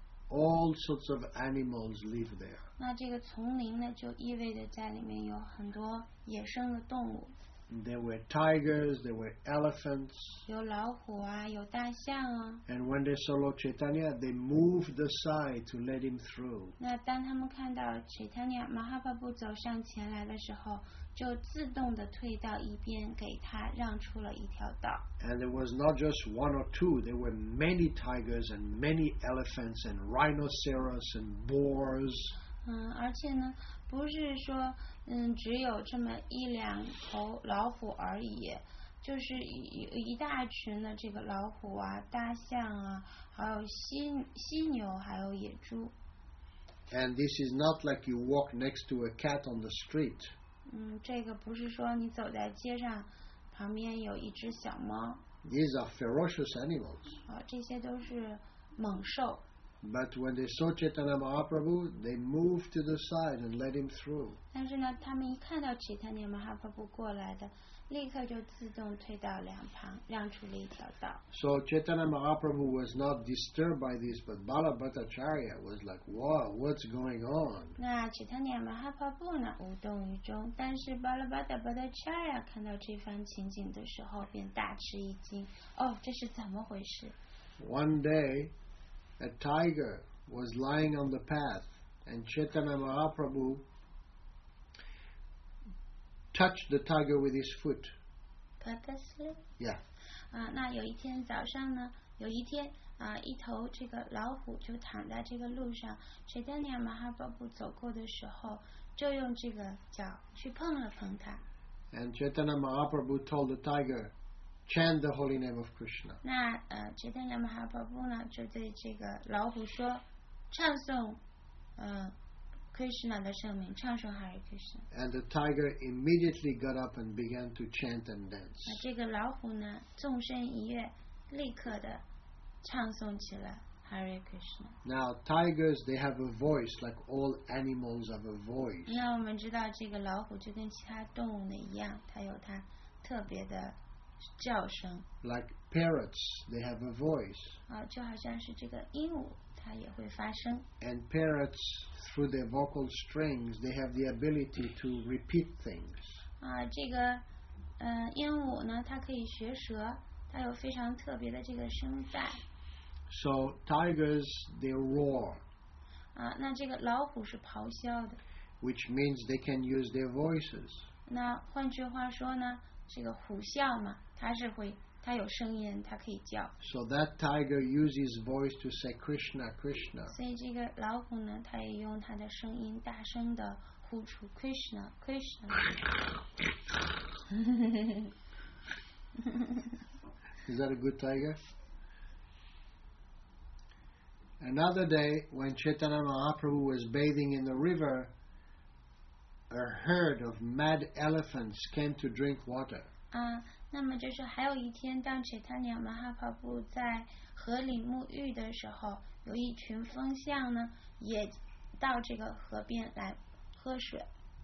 all sorts of animals live there. 那这个丛林呢，就意味着在里面有很多野生的动物。 There were tigers, there were elephants. 有老虎啊，有大象啊。 And when they saw Lord Chaitanya, they moved aside to let him through. 那当他们看到 Chaitanya Mahaprabhu 走上前来的时候，就自动的退到一边，给他让出了一条道。 And there was not just one or two, there were many tigers and many elephants and rhinoceros and boars. 嗯，而且呢，不是说嗯只有这么一两头老虎而已，就是一一大群的这个老虎啊、大象啊，还有犀犀牛，还有野猪。 And this is not like you walk next to a cat on the street. 嗯，这个不是说你走在街上，旁边有一只小猫。 These are ferocious animals. 啊，这些都是猛兽。 But when they saw Chaitanya Mahaprabhu, they moved to the side and let him through. 但是呢，他们一看到 Chaitanya Mahaprabhu 过来的，立刻就自动退到两旁，让出了一条道。 So Chaitanya Mahaprabhu was not disturbed by this, but Balabhattacharya was like, "Wow, what's going on?" 那 Chaitanya Mahaprabhu 呢，无动于衷。但是 Balabhattacharya 看到这番情景的时候，便大吃一惊。哦，这是怎么回事？ One day, a tiger was lying on the path, and Chaitanya Mahaprabhu touched the tiger with his foot. Purposely? Yeah. 啊，那有一天早上呢，有一天啊，一头这个老虎就躺在这个路上，Chaitanya Mahaprabhu 走过的时候，就用这个脚去碰了碰它。 And Chaitanya Mahaprabhu told the tiger, "Chant the holy name of Krishna." 那呃，Chaitanya Mahaprabhu 呢，就对这个老虎说，唱诵，呃。Krishna 的圣名，唱诵 Hare Krishna。 And the tiger immediately got up and began to chant and dance. 那这个老虎呢，纵身一跃，立刻的唱诵起了 Hare Krishna。 Now, tigers, they have a voice like all animals have a voice. 那我们知道，这个老虎就跟其他动物的一样，它有它特别的叫声。 Like parrots, they have a voice. 啊，就好像是这个鹦鹉，它也会发声。 And parrots, through their vocal strings, they have the ability to repeat things. 啊，这个呃鹦鹉呢，它可以学舌，它有非常特别的这个声带。 So tigers, they roar. 啊，那这个老虎是咆哮的。 Which means they can use their voices. 那换句话说呢，这个虎啸嘛，它是会，它有声音，它可以叫。 So that tiger uses voice to say Krishna, Krishna. 所以这个老虎呢，它也用它的声音大声的呼出 Krishna Krishna。 Is that a good tiger? Another day, when Chaitanya Mahaprabhu was bathing in the river, a herd of mad elephants came to drink water. 啊，那么就是还有一天，当 Chaitanya Mahaprabhu 在河里沐浴的时候，有一群风象呢，也到这个河边来喝水。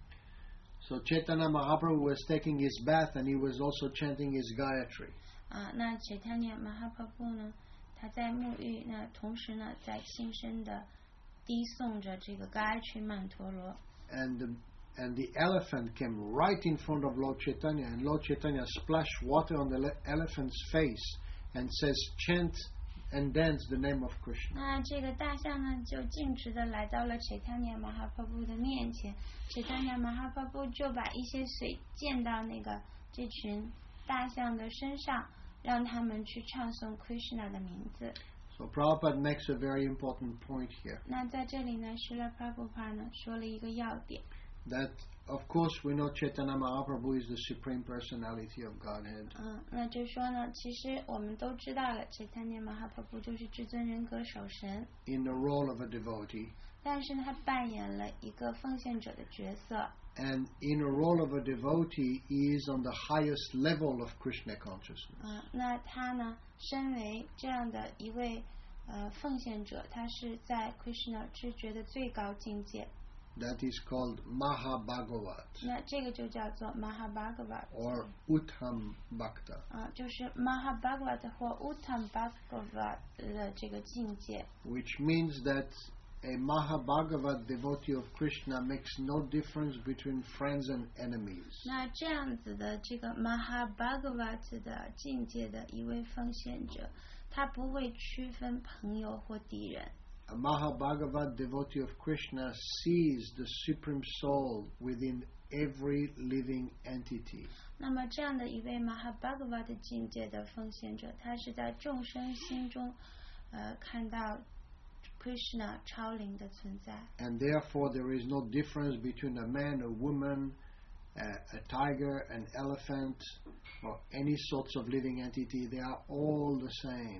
So Chaitanya Mahaprabhu was taking his bath and he was also chanting his Gayatri. 啊，那 Chaitanya Mahaprabhu 呢，他在沐浴，那同时呢，在轻声的低诵着这个 Gayatri 曼陀罗。 And the, and the elephant came right in front of Lord Chaitanya, and Lord Chaitanya splashed water on the le- elephant's face and says, "Chant and dance the name of Krishna." 那这个大象呢，就径直的来到了 Chaitanya Mahaprabhu 的面前 ，Chaitanya Mahaprabhu 就把一些水溅到那个这群大象的身上，让他们去唱诵 Krishna 的名字。 So Prabhupada makes a very important point here. 那在这里呢，施拉 Prabhupada 呢说了一个要点。 That, of course, we know Chaitanya Mahaprabhu is the Supreme Personality of Godhead. 嗯，那就说呢，其实我们都知道了 ，Chaitanya Mahaprabhu 就是至尊人格守神。 In the role of a devotee. 但是他扮演了一个奉献者的角色。 And in a role of a devotee, he is on the highest level of Krishna consciousness. 嗯，那他呢，身为这样的一位呃奉献者，他是在 Krishna 知觉的最高境界。 That is called Mahabhagavat. 那这个就叫做 Mahabhagavat or Uttam Bhakta. 啊，就是 Mahabhagavat 或 Uttam Bhagavat 的这个境界。 Which means that a Mahabhagavat devotee of Krishna makes no difference between friends and enemies. 那这样子的这个 Mahabhagavat 的境界的一位奉献者，他不会区分朋友或敌人。 A Mahabhagavat devotee of Krishna sees the Supreme Soul within every living entity. 那么这样的一位 Mahabhagavat 境界的奉献者，他是在众生心中，呃，看到 Krishna 超灵的存在。 And therefore there is no difference between a man, a woman, a, a tiger, an elephant, or any sorts of living entity. They are all the same.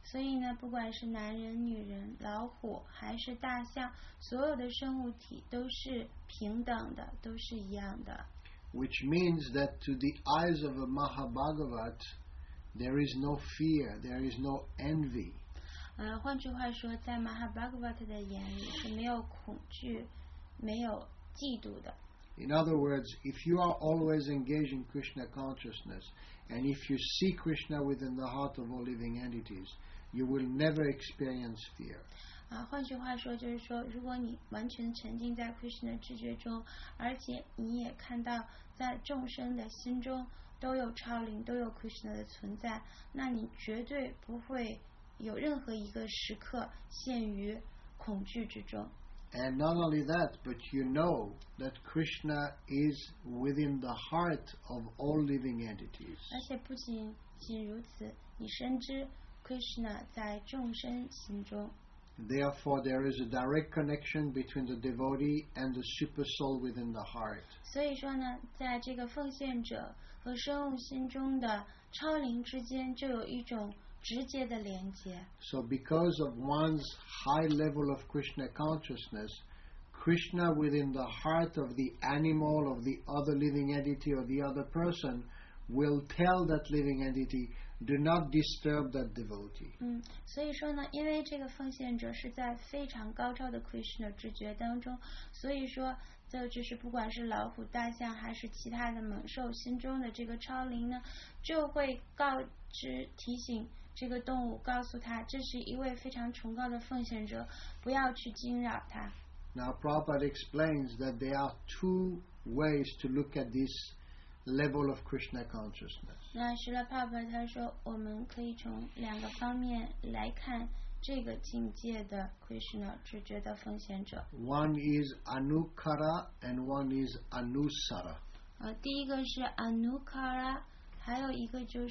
所以呢，不管是男人、女人、老虎还是大象，所有的生物体都是平等的，都是一样的。 Which means that to the eyes of a Mahabhagavat, there is no fear, there is no envy. 呃，换句话说，在 Mahabhagavat 的眼里是没有恐惧，没有嫉妒的。 In other words, if you are always engaged in Krishna consciousness, and if you see Krishna within the heart of all living entities, you will never experience fear. 啊，换句话说，就是说，如果你完全沉浸在 Krishna 的知觉中，而且你也看到在众生的心中都有超灵，都有 Krishna 的存在，那你绝对不会有任何一个时刻陷于恐惧之中。 And not only that, but you know that Krishna is within the heart of all living entities. 而且不仅仅如此，你深知 Krishna 在众生心中。 Therefore, there is a direct connection between the devotee and the super soul within the heart. 所以说呢，在这个奉献者和生物心中的超灵之间，就有一种直接的连接。 So because of one's high level of Krishna consciousness, Krishna within the heart of the animal, of the other living entity or the other person will tell that living entity, do not disturb that devotee. 嗯，所以说呢，因为这个奉献者是在非常高超的 Krishna 知觉当中，所以说这就是不管是老虎、大象还是其他的猛兽心中的这个超灵呢，就会告知提醒这个动物，告诉他这是一位非常崇高的奉献者，不要去惊扰他。 Now Prabhupada explains that there are two ways to look at this level of Krishna consciousness. 那施拉帕帕他说，我们可以从两个方面来看这个境界的 Krishna 知觉的奉献者。 One is Anukara and one is Anusara. 呃，第一个是 Anukara， 还有一个就是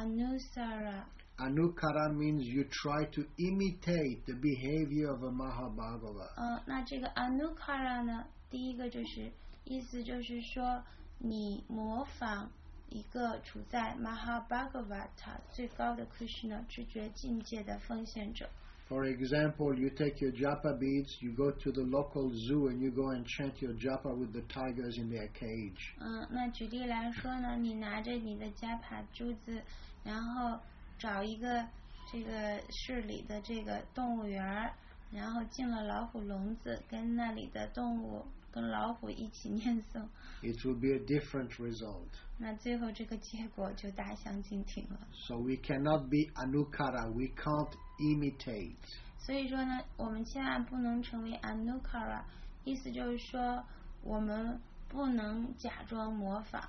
Anusara。 Anukara means you try to imitate the behavior of a Mahabhagava. 呃，那这个 Anukara 呢，第一个就是意思就是说，你模仿一个处在 Mahabhagavata 最高的 Krishna 知觉境界的奉献者。 For example, you take your japa beads, you go to the local zoo and you go and chant your japa with the tigers in their cage. 嗯，那举例来说呢，你拿着你的加帕珠子，然后找一个这个市里的这个动物园儿，然后进了老虎笼子，跟那里的动物跟老虎一起念诵。 It will be a different result. 那最后这个结果就大相径庭了。 So we cannot be Anukara, we can't imitate. 所以说呢，我们千万不能成为 Anukara， 意思就是说我们不能假装模仿。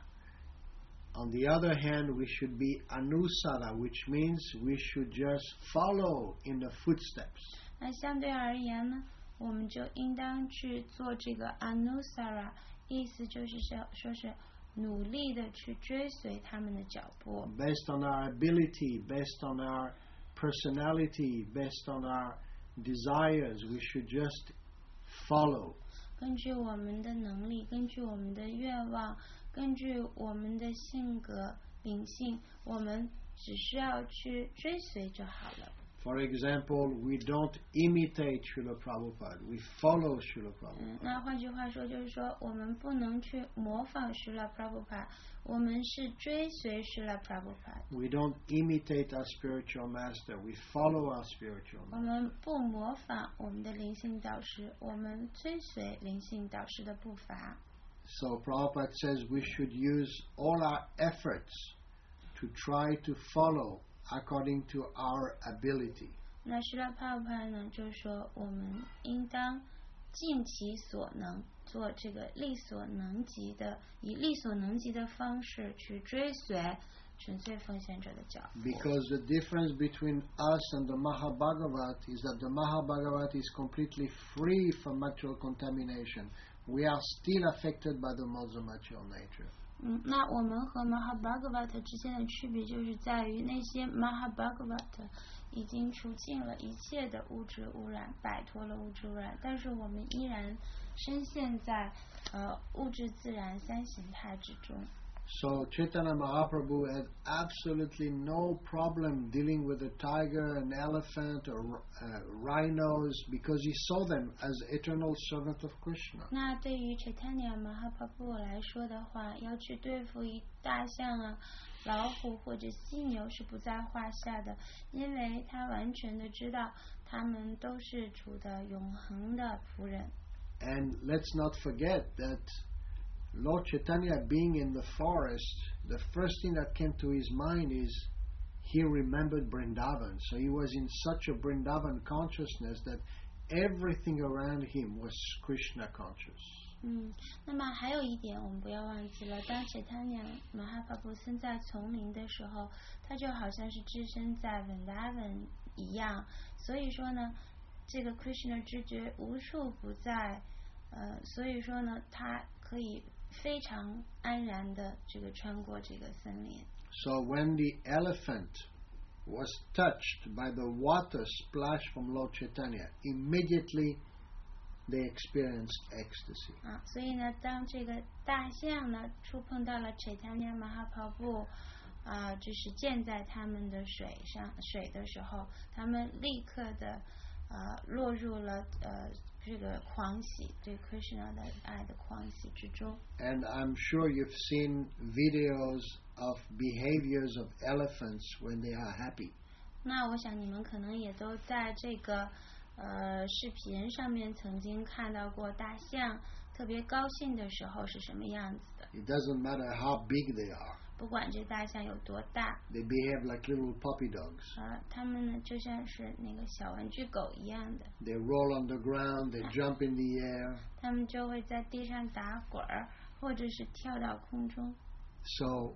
On the other hand, we should be Anusara, which means we should just follow in the footsteps. 那相对而言呢，我们就应当去做这个 Anusara， 意思就是说说是努力的去追随他们的脚步。 Based on our ability, based on our personality, based on our desires, we should just follow. 根据我们的能力，根据我们的愿望，根据我们的性格秉性，我们只需要去追随就好了。 For example, we don't imitate Srila Prabhupada, we follow Srila 嗯 Prabhupada.， 那换句话说就是说，我们不能去模仿施拉 Prabhupada， 我们是追随施拉 Prabhupada。 We don't imitate our spiritual master, we follow our spiritual 我 master. 们不模仿我们的灵性导师，我们追随灵性导师的步伐。 So Prabhupada says we should use all our efforts to try to follow according to our ability. 那施拉 Prabhupada 呢，就说我们应当尽其所能，做这个力所能及的，以力所能及的方式去追随纯粹奉献者的脚步。 Because the difference between us and the Mahabhagavat is that the Mahabhagavat is completely free from material contamination. We are still affected by the modes of material nature. 嗯，那我们和 Mahabhagavata 之间的区别就是在于那些 Mahabhagavata 已经除尽了一切的物质污染，摆脱了物质污染，但是我们依然深陷在呃物质自然三形态之中。 So Chaitanya Mahaprabhu had absolutely no problem dealing with a tiger, an elephant, or uh, rhinos, because he saw them as eternal servant of Krishna. 那对于 Chaitanya Mahaprabhu 来说的话，要去对付一大象啊、老虎或者犀牛是不在话下的，因为他完全的知道他们都是主的永恒的仆人。 And let's not forget that Lord Chaitanya being in the forest, the first thing that came to his mind is he remembered Vrindavan. So he was in such a Vrindavan consciousness that everything around him was Krishna conscious. 嗯，那么还有一点我们不要忘记了，当 Chaitanya Mahaprabhu 身在丛林的时候，他就好像是置身在 Vrindavan 一样，所以说呢，这个 Krishna 知觉无处不在，呃，所以说呢，他可以非常安然的这个穿过这个森林。 So when the elephant was touched by the water splashed from Lord Chaitanya, immediately they experienced ecstasy. 啊，所以呢，当这个大象呢触碰到了 Chaitanya Mahaprabhu 啊，就是溅在他们的水上水的时候，他们立刻的啊落入了呃这个狂喜，对 Krishna 的爱的狂喜之中。 And I'm sure you've seen videos of behaviors of elephants when they are happy. 那我想你们可能也都在这个呃视频上面曾经看到过大象特别高兴的时候是什么样子的。 It doesn't matter how big they are. 不管这大象有多大， They behave like little puppy dogs. 啊，它们呢就像是那个小玩具狗一样的， They roll on the ground, they jump in the air. 它们就会在地上打滚儿，或者是跳到空中。 So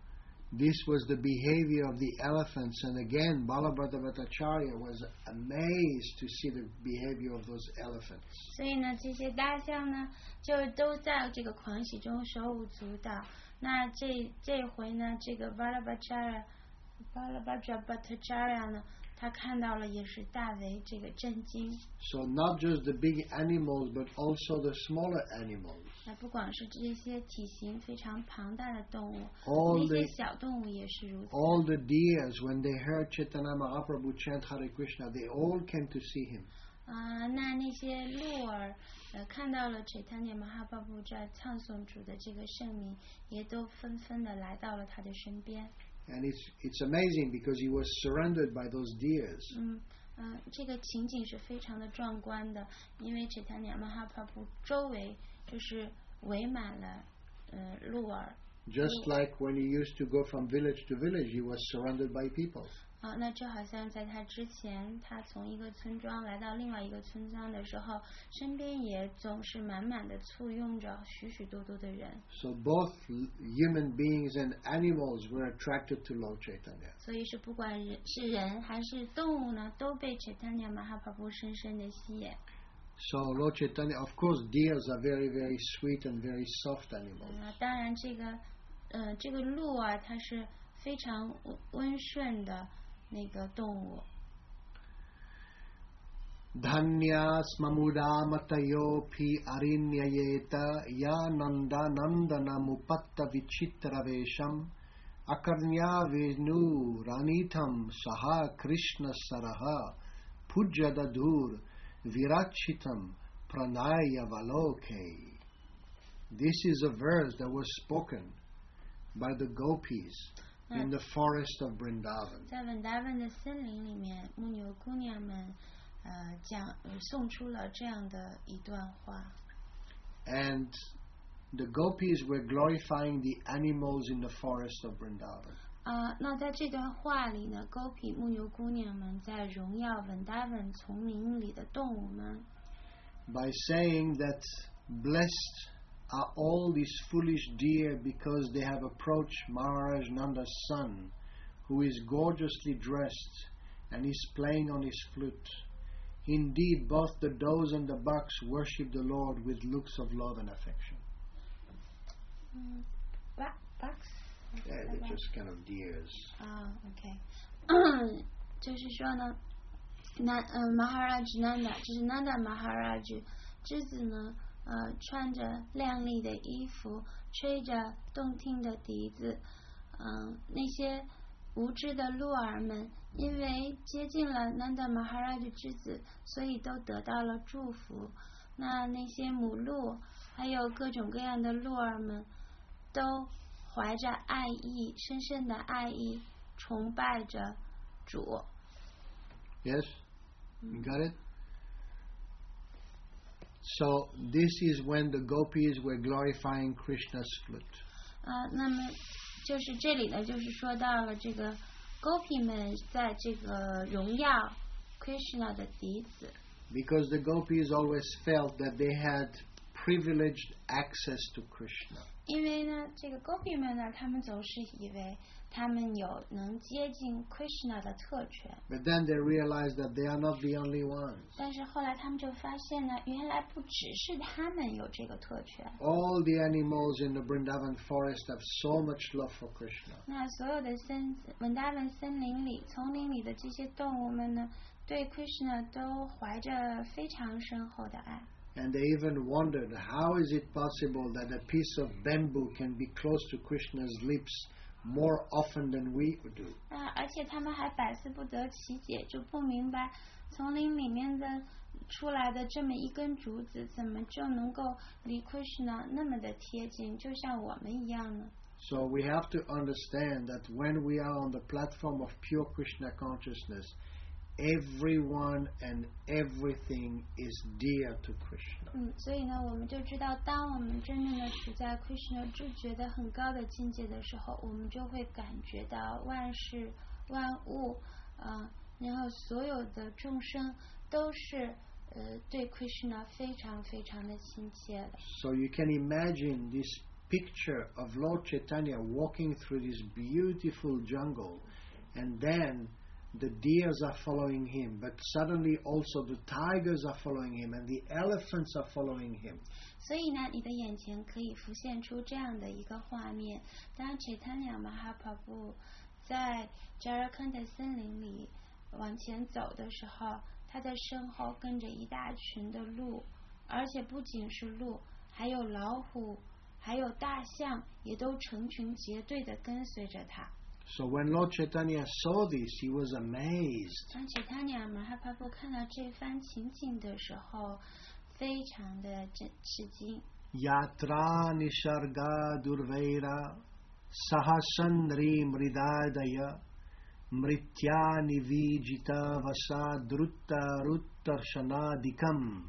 this was the behavior of the elephants, and again Balabhadra Bhattacharya was amazed to see the behavior of those elephants. 所以呢，这些大象呢就都在这个狂喜中手舞足蹈。那这这回呢，这个 Balabhacharya Balabhadra Bhattacharya 呢，他看到了也是大为这个震惊。 So not just the big animals, but also the smaller animals. 那不光是这些体型非常庞大的动物， All 那 the 些小动物也是如此。 all the deers, when they heard Chaitanya Mahaprabhu chant Hare Krishna, they all came to see him. 啊，那那些鹿儿，呃，看到了 Chaitanya Mahaprabhu 在唱诵主的这个圣名，也都纷纷的来到了他的身边。 And it's it's amazing because he was surrounded by those deers. 嗯嗯、呃，这个情景是非常的壮观的，因为 Chaitanya Mahaprabhu 周围就是围满了呃鹿儿。 Just like when he used to go from village to village, he was surrounded by people. 啊，那就好像在他之前，他从一个村庄来到另外一个村庄的时候，身边也总是满满的簇拥着许许多多的人。 So both human beings and animals were attracted to Lord Chaitanya. 所以是不管人是人还是动物呢，都被 Chaitanya Mahaprabhu 深深的吸引。 So Lord Chaitanya, of course, deers are very, very sweet and very soft animals. 啊，当然这个，呃，这个鹿啊，它是非常温温顺的那个动物。 Dhanyas mamuda matayopi arinyayeta ya nanda nandana mupatta vichitra vesham akarnya venu ranitam saha krishna saraha pujadadur virachitam pranaya valoke. This is a verse that was spoken by the gopis in the forest of Vrindavan. 在文达文的森林里面，牧牛姑娘们。 呃，讲呃送出了这样的一段话。 And the gopis were glorifying the animals in the forest of Vrindavan. 啊、呃，那在这段话里呢，高匹牧牛姑娘们在荣耀文达文丛林里的动物们。 By saying that blessed are all these foolish deer because they have approached Maharaj Nanda's son, who is gorgeously dressed and is playing on his flute. Indeed, both the does and the bucks worship the Lord with looks of love and affection. 嗯 ，bucks。 Yeah, they're just kind of deers. 啊 ，OK， 就是说呢，那嗯 ，Maharaj Nanda，就是 Nanda Maharaj 之子呢， 呃，穿着亮丽的衣服，吹着动听的笛子。嗯、呃，那些无知的鹿儿们，因为接近了 Nanda Maharaj 之子，所以都得到了祝福。那那些母鹿，还有各种各样的鹿儿们，都怀着爱意，深深的爱意，崇拜着主。 Yes, you got it? So this is when the gopis were glorifying Krishna's flute. 啊、呃，那么就是这里呢，就是说到了这个 gopi 们在这个荣耀 Krishna 的笛子。 Because the gopis always felt that they had privileged access to Krishna. 因为呢，这个 gopi 们呢，他们总是以为他们有能接近 Krishna 的特权。 But then they realized that they are not the only ones. 但是后来他们就发现呢，原来不只是他们有这个特权。 All the animals in the Vrindavan forest have so much love for Krishna. 那所有的森文达文森林里、丛林里的这些动物们呢，对 Krishna 都怀着非常深厚的爱。 And they even wondered, how is it possible that a piece of bamboo can be close to Krishna's lips more often than we do? 啊，而且他们还百思不得其解，就不明白丛林里面的出来的这么一根竹子，怎么就能够离 Krishna 那么的贴近，就像我们一样呢？ So we have to understand that when we are on the platform of pure Krishna consciousness, everyone and everything is dear to Krishna. 嗯，所以呢，我们就知道，当我们真正的处在 Krishna 知觉的很高的境界的时候，我们就会感觉到万事万物，啊、呃，然后所有的众生都是呃对 Krishna 非常非常的亲切的。 So you can imagine this picture of Lord Chaitanya walking through this beautiful jungle, and then the deers are following him, but suddenly also the tigers are following him and the elephants are following him. 所以呢，你的眼前可以浮现出这样的一个画面：当 Chaitanya Mahaprabhu 在 Jharkhand 森林里往前走的时候，他的身后跟着一大群的鹿，而且不仅是鹿，还有老虎，还有大象，也都成群结队的跟随着他。 So when Lord Chaitanya saw this, he was amazed. 当 Chaitanya Mahaprabhu 看到这番情景的时候，非常的吃惊。 Yatra nisharga durveira sahasandri mridadaya mritya nivijita vasa drutta ruttarshana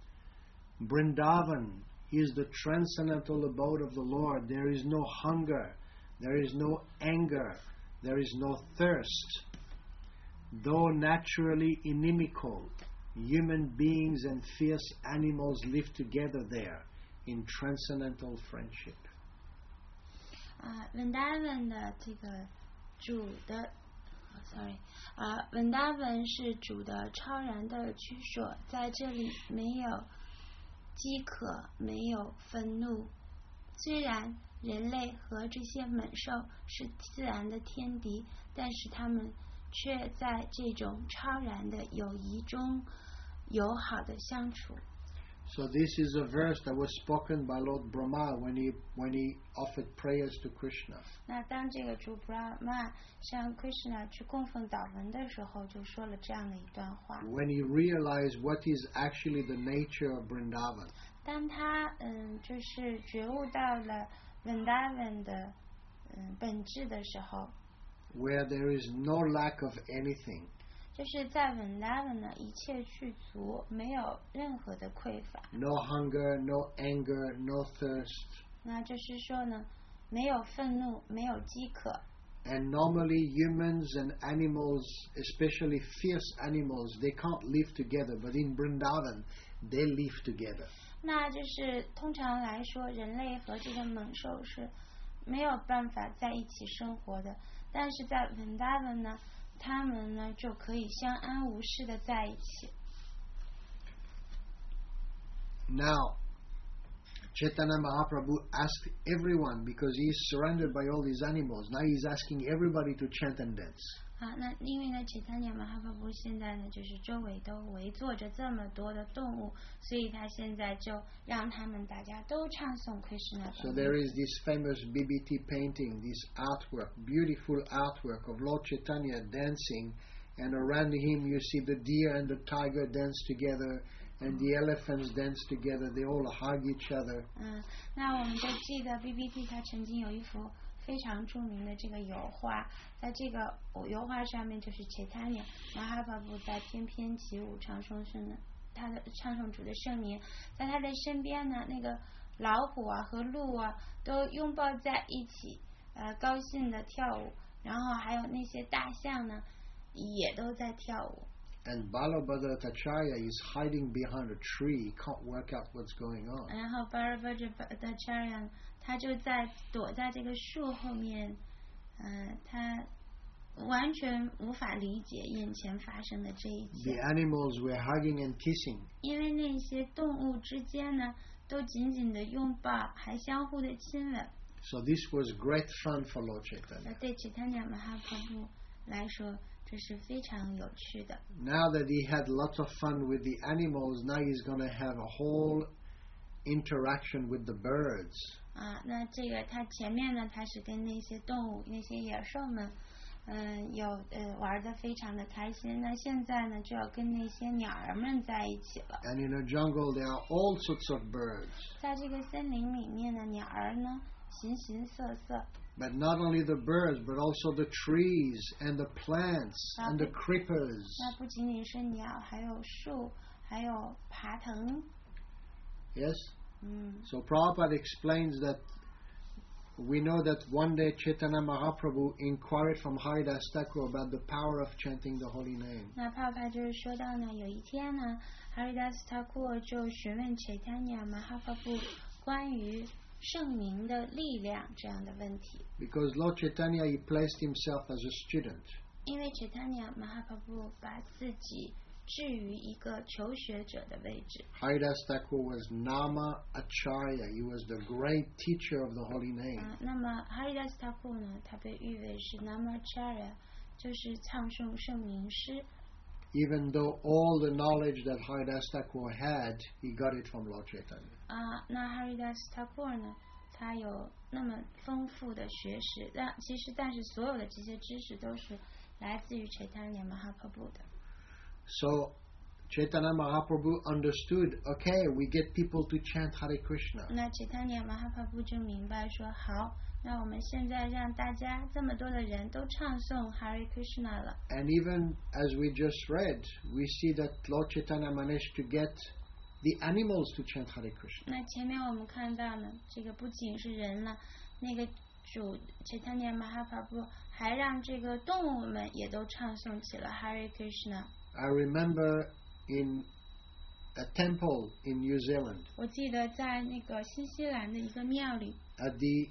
Vrindavan is the transcendental abode of the Lord. There is no hunger. There is no anger, there is no thirst. Though naturally inimical, human beings and fierce animals live together there in transcendental friendship. 啊，文达文的这个主的 ，sorry， 啊，文达文是主的超然的居所，在这里没有饥渴，没有愤怒。虽然人类和这些猛兽是自然的天敌，但是他们却在这种超然的友谊中友好的相处。 So this is a verse that was spoken by Lord Brahma when he when he offered prayers to Krishna. 那当这个主 Brahma 向 Krishna 去供奉祷文的时候，就说了这样的一段话。 When he realized what is actually the nature of Vrindavan. 当他嗯就是觉悟到了 Vrindavan 的嗯本质的时候 ，where there is no lack of anything， 就是在 Vrindavan 呢一切具足，没有任何的匮乏。 No hunger, no anger, no thirst。 那就是说呢，没有愤怒，没有饥渴。 And normally humans and animals, especially fierce animals, they can't live together. But in Vrindavan, they live together. 那就是通常来说，人类和这个猛兽是没有办法在一起生活的，但是在 Vrindavan 呢，他们呢就可以相安无事的在一起。 Now, Chaitanya Mahaprabhu asked everyone, because he's surrounded by all these animals, now he's asking everybody to chant and dance. 啊，那因为呢，Chaitanya Mahaprabhu现在呢，就是周围都围坐着这么多的动物，所以他现在就让他们大家都唱诵 Krishna。 So there is this famous B B T painting, this artwork, beautiful artwork of Lord Chaitanya dancing, and around him you see the deer and the tiger dance together, and the elephants dance together. They all hug each other. 嗯，那我们就记得 B B T 它曾经有一幅非常著名的这个油画，在这个油画上面就是 Chaitanya Mahaprabhu 在翩翩起舞，唱诵圣的他的唱诵主的圣名，在他的身边呢，那个老虎啊和鹿啊都拥抱在一起，呃，高兴的跳舞，然后还有那些大象呢，也都在跳舞。 And Balabhadra Tacharya is hiding behind a tree. He can't work out what's going on. 然后 Balabhadra Tacharya 他就在躲在这个树后面，呃，他完全无法理解眼前发生的这一切。 The animals were hugging and kissing. 因为那些动物之间呢，都紧紧的拥抱，还相互的亲吻。 So this was great fun for Lord Chaitanya. 对 Chaitanya Mahaprabhu 来说，这是非常有趣的。 Now that he had lots of fun with the animals, now he's going to have a whole interaction with the birds. 啊，那这个他前面呢，他是跟那些动物、那些野兽们，嗯，有呃玩得非常的开心。那现在呢，就要跟那些鸟儿们在一起了。 And in a jungle, there are all sorts of birds. 在这个森林里面的鸟儿呢，形形色色。 But not only the birds, but also the trees and the plants and the creepers. 那不仅仅是鸟，还有树，还有爬藤。 Yes? 嗯。 So Prabhupada explains that we know that one day Chaitanya Mahaprabhu inquired from Haridas Thakur about the power of chanting the holy name. 那帕帕就是说到呢，有一天呢，哈里达斯塔库就询问 Chaitanya Mahaprabhu 关于圣名的力量这样的问题。 Because Lord Chaitanya, he placed himself as a student. 因为 Chaitanya Mahaprabhu 把自己置于一个求学者的位置。 Haridas Thakur was Nama Acharya. He was the great teacher of the holy name. 啊，那么哈里达斯塔库呢，他被誉为是 Namacharya， 就是唱诵圣名师。 Even though all the knowledge that Haridas Thakur had, he got it from Lord Chaitanya. 啊，那哈里达斯塔库呢，他有那么丰富的学识，但其实但是所有的这些知识都是来自于 Chaitanya Mahaprabhu 的。 So Chaitanya Mahaprabhu understood, okay, we get people to chant Hare Krishna. 那 Chaitanya Mahaprabhu 就明白说，好，那我们现在让大家这么多的人都唱诵 Hare Krishna 了。 And even as we just read, we see that Lord Chaitanya managed to get the animals to chant Hare Krishna. 那前面我们看到呢，这个不仅是人了，那个主 Chaitanya Mahaprabhu 还让这个动物们也都唱诵起了 Hare Krishna。 I remember in a temple in New Zealand, 我记得在那个新西兰的一个庙里， at the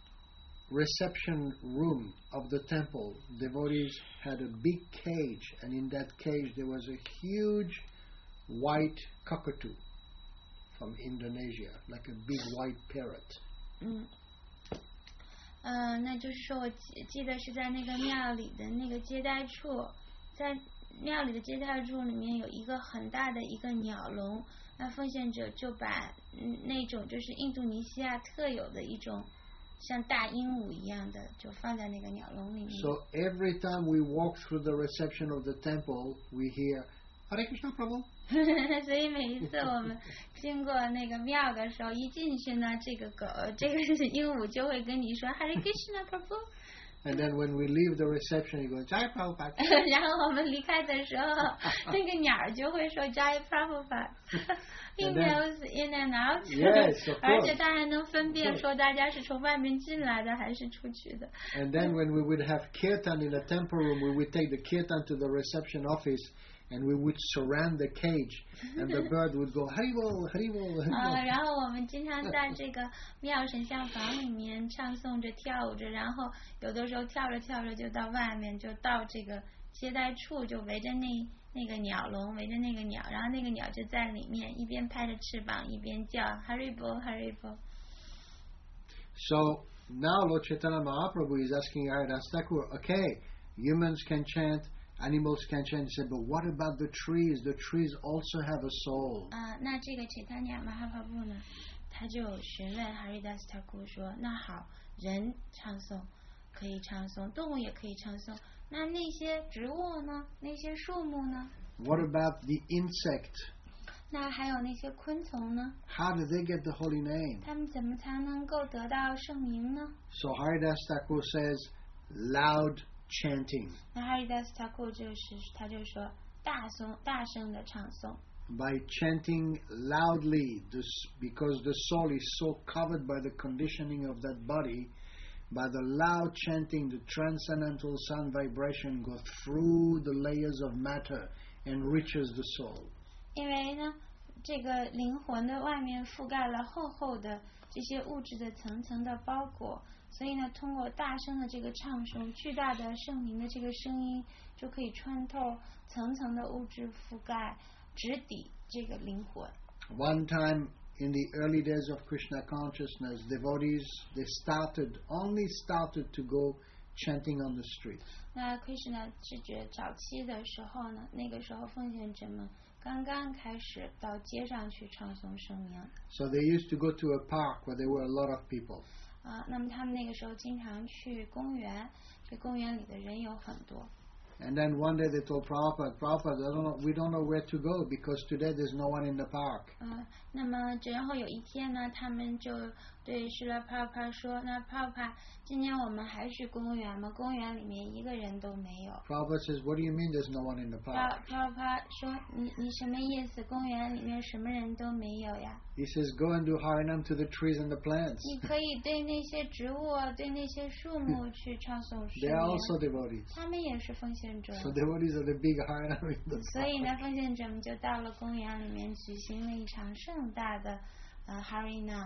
reception room of the temple, devotees had a big cage, and in that cage there was a huge white cockatoo from Indonesia, like a big white parrot. 嗯，呃，那就是说我记记得是在那个庙里的那个接待处，在庙里的接待处里面有一个很大的一个鸟笼，那奉献者就把嗯那种就是印度尼西亚特有的一种像大鹦鹉一样的，就放在那个鸟笼里面。 So every time we walk through the reception of the temple, we hear Hare Krishna Prabhu. 所以每一次我们经过那个庙的时候，一进去呢，这个狗这个鹦鹉就会跟你说 Hare Krishna Prabhu。 And then when we leave the reception, he goes, Jai Prabhupada. 然后我们离开的时候，那个鸟儿就会说 Jai Prabhupada。 He knows in and out. Yes, of course. 而且他还能分辨说大家是从外面进来的还是出去的。 And then when we would have kirtan in the temple room, we would take the kirtan to the reception office, and we would surround the cage, and the bird would go, Haribol, Haribol, 啊， Haribol. 然后我们经常在这个庙神像房里面唱诵着、跳舞着，然后有的时候跳着跳着就到外面，就到这个接待处就围着那那个鸟笼，围着那个鸟，然后那个鸟就在里面一边拍着翅膀一边叫 Haribo Haribo。 So now Lord Chaitanya Mahaprabhu is asking Haridas Thakur, okay, humans can chant, animals can chant. He said, but what about the trees? The trees also have a soul. 啊，那这个 Chaitanya Mahaprabhu 呢，他就询问 Haridas Thakur 说，那好，人唱诵可以唱诵，动物也可以唱诵，那那些植物呢？那些树木呢？ What about the insect? 那还有那些昆虫呢？ How do they get the holy name? 他们怎么才能够得到圣名呢？ So Haridas Thakur says, loud chanting. 那 Haridas Thakur 就是他就说大声大声的唱诵。 By chanting loudly, this, because the soul is so covered by the conditioning of that body, by the loud chanting, the transcendental sound vibration goes through the layers of matter and reaches the soul. 因为呢，这个灵魂的外面覆盖了厚厚的这些物质的层层的包裹，所以呢，通过大声的这个唱诵，巨大的圣名的这个声音就可以穿透层层的物质覆盖，直抵这个灵魂。 One time in the early days of Krishna consciousness, devotees, they started, only started to go chanting on the streets. 那 Krishna 知觉早期的时候呢，那个时候奉献者们刚刚开始到街上去唱诵圣名。 So they used to go to a park where there were a lot of people. 啊，那么他们那个时候经常去公园，这公园里的人有很多。 And then one day they told Prabhupada, Prabhupada, I don't know, we don't know where to go because today there's no one in the park. 嗯，那么然后有一天呢，他们就对释拉帕帕说，那帕帕，今天我们还去公园吗？公园里面一个人都没有。 Prabhupada says, what do you mean there's no one in the 帕 park? 帕帕说，你你什么意思？公园里面什么人都没有呀？ He says, go and do Harinam to the trees and the plants. 你可以对那些植物、对那些树木去唱诵 They 圣 are 名， also devotees. 他们也是奉献者。 So devotees are the big Harinam in the 所以 park. 呢，奉献者们就到了公园里面举行了一场盛大的呃 Harinam。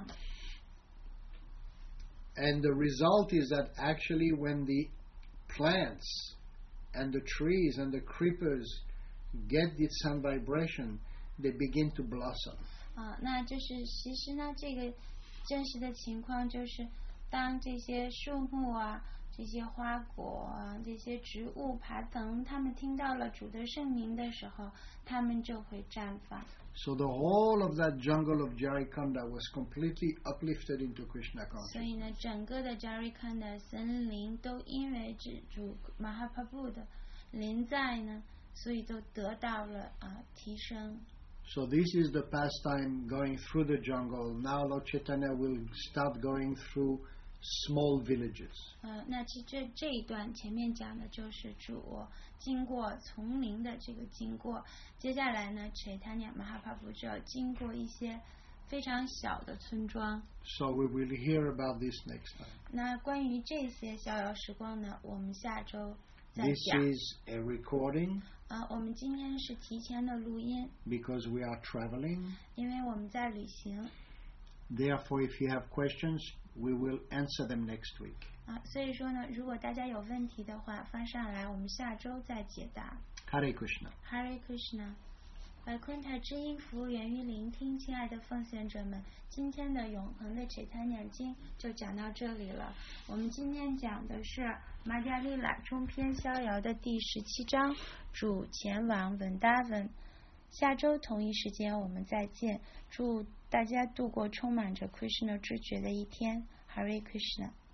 And the result is that actually when the plants and the trees and the creepers get this sound vibration, they begin to blossom. 啊，那就是其实呢，这个真实的情况就是，当这些树木啊、这些花果啊、这些植物爬藤，他们听到了主的圣名的时候，他们就会绽放。 So the whole of that jungle of Jarikhanda was completely uplifted into Krishna 所 consciousness. 以呢，整个的 Jarikhanda 森林都因为指主 Mahaprabhu 的临在呢，所以都得到了啊提升。 So this is the pastime going through the jungle. Now Lord Chaitanya will start going through small villages. 呃，那其实这这一段前面讲的就是主经过丛林的这个经过，接下来呢，Chaitanya Mahaprabhu就要经过一些非常小的村庄。 So we will hear about this next time. 那关于这些逍遥时光呢，我们下周再 This 讲。 is a recording 啊，我们今天是提前的录音， because we are traveling. 因为我们在旅行 Therefore, if you have questions, we will answer them next week. 啊，所以说呢，如果大家有问题的话，发上来，我们下周再解答。 Hare Krishna. Hare Krishna。百昆台之音服务源于聆听，亲爱的奉献者们，今天的永恒的璀璨念经就讲到这里了。我们今天讲的是玛加丽拉中篇逍遥的第十七章，主前往文达文。下周同一时间我们再见，祝大家度过充满着 Krishna 知觉的一天。Hare Krishna。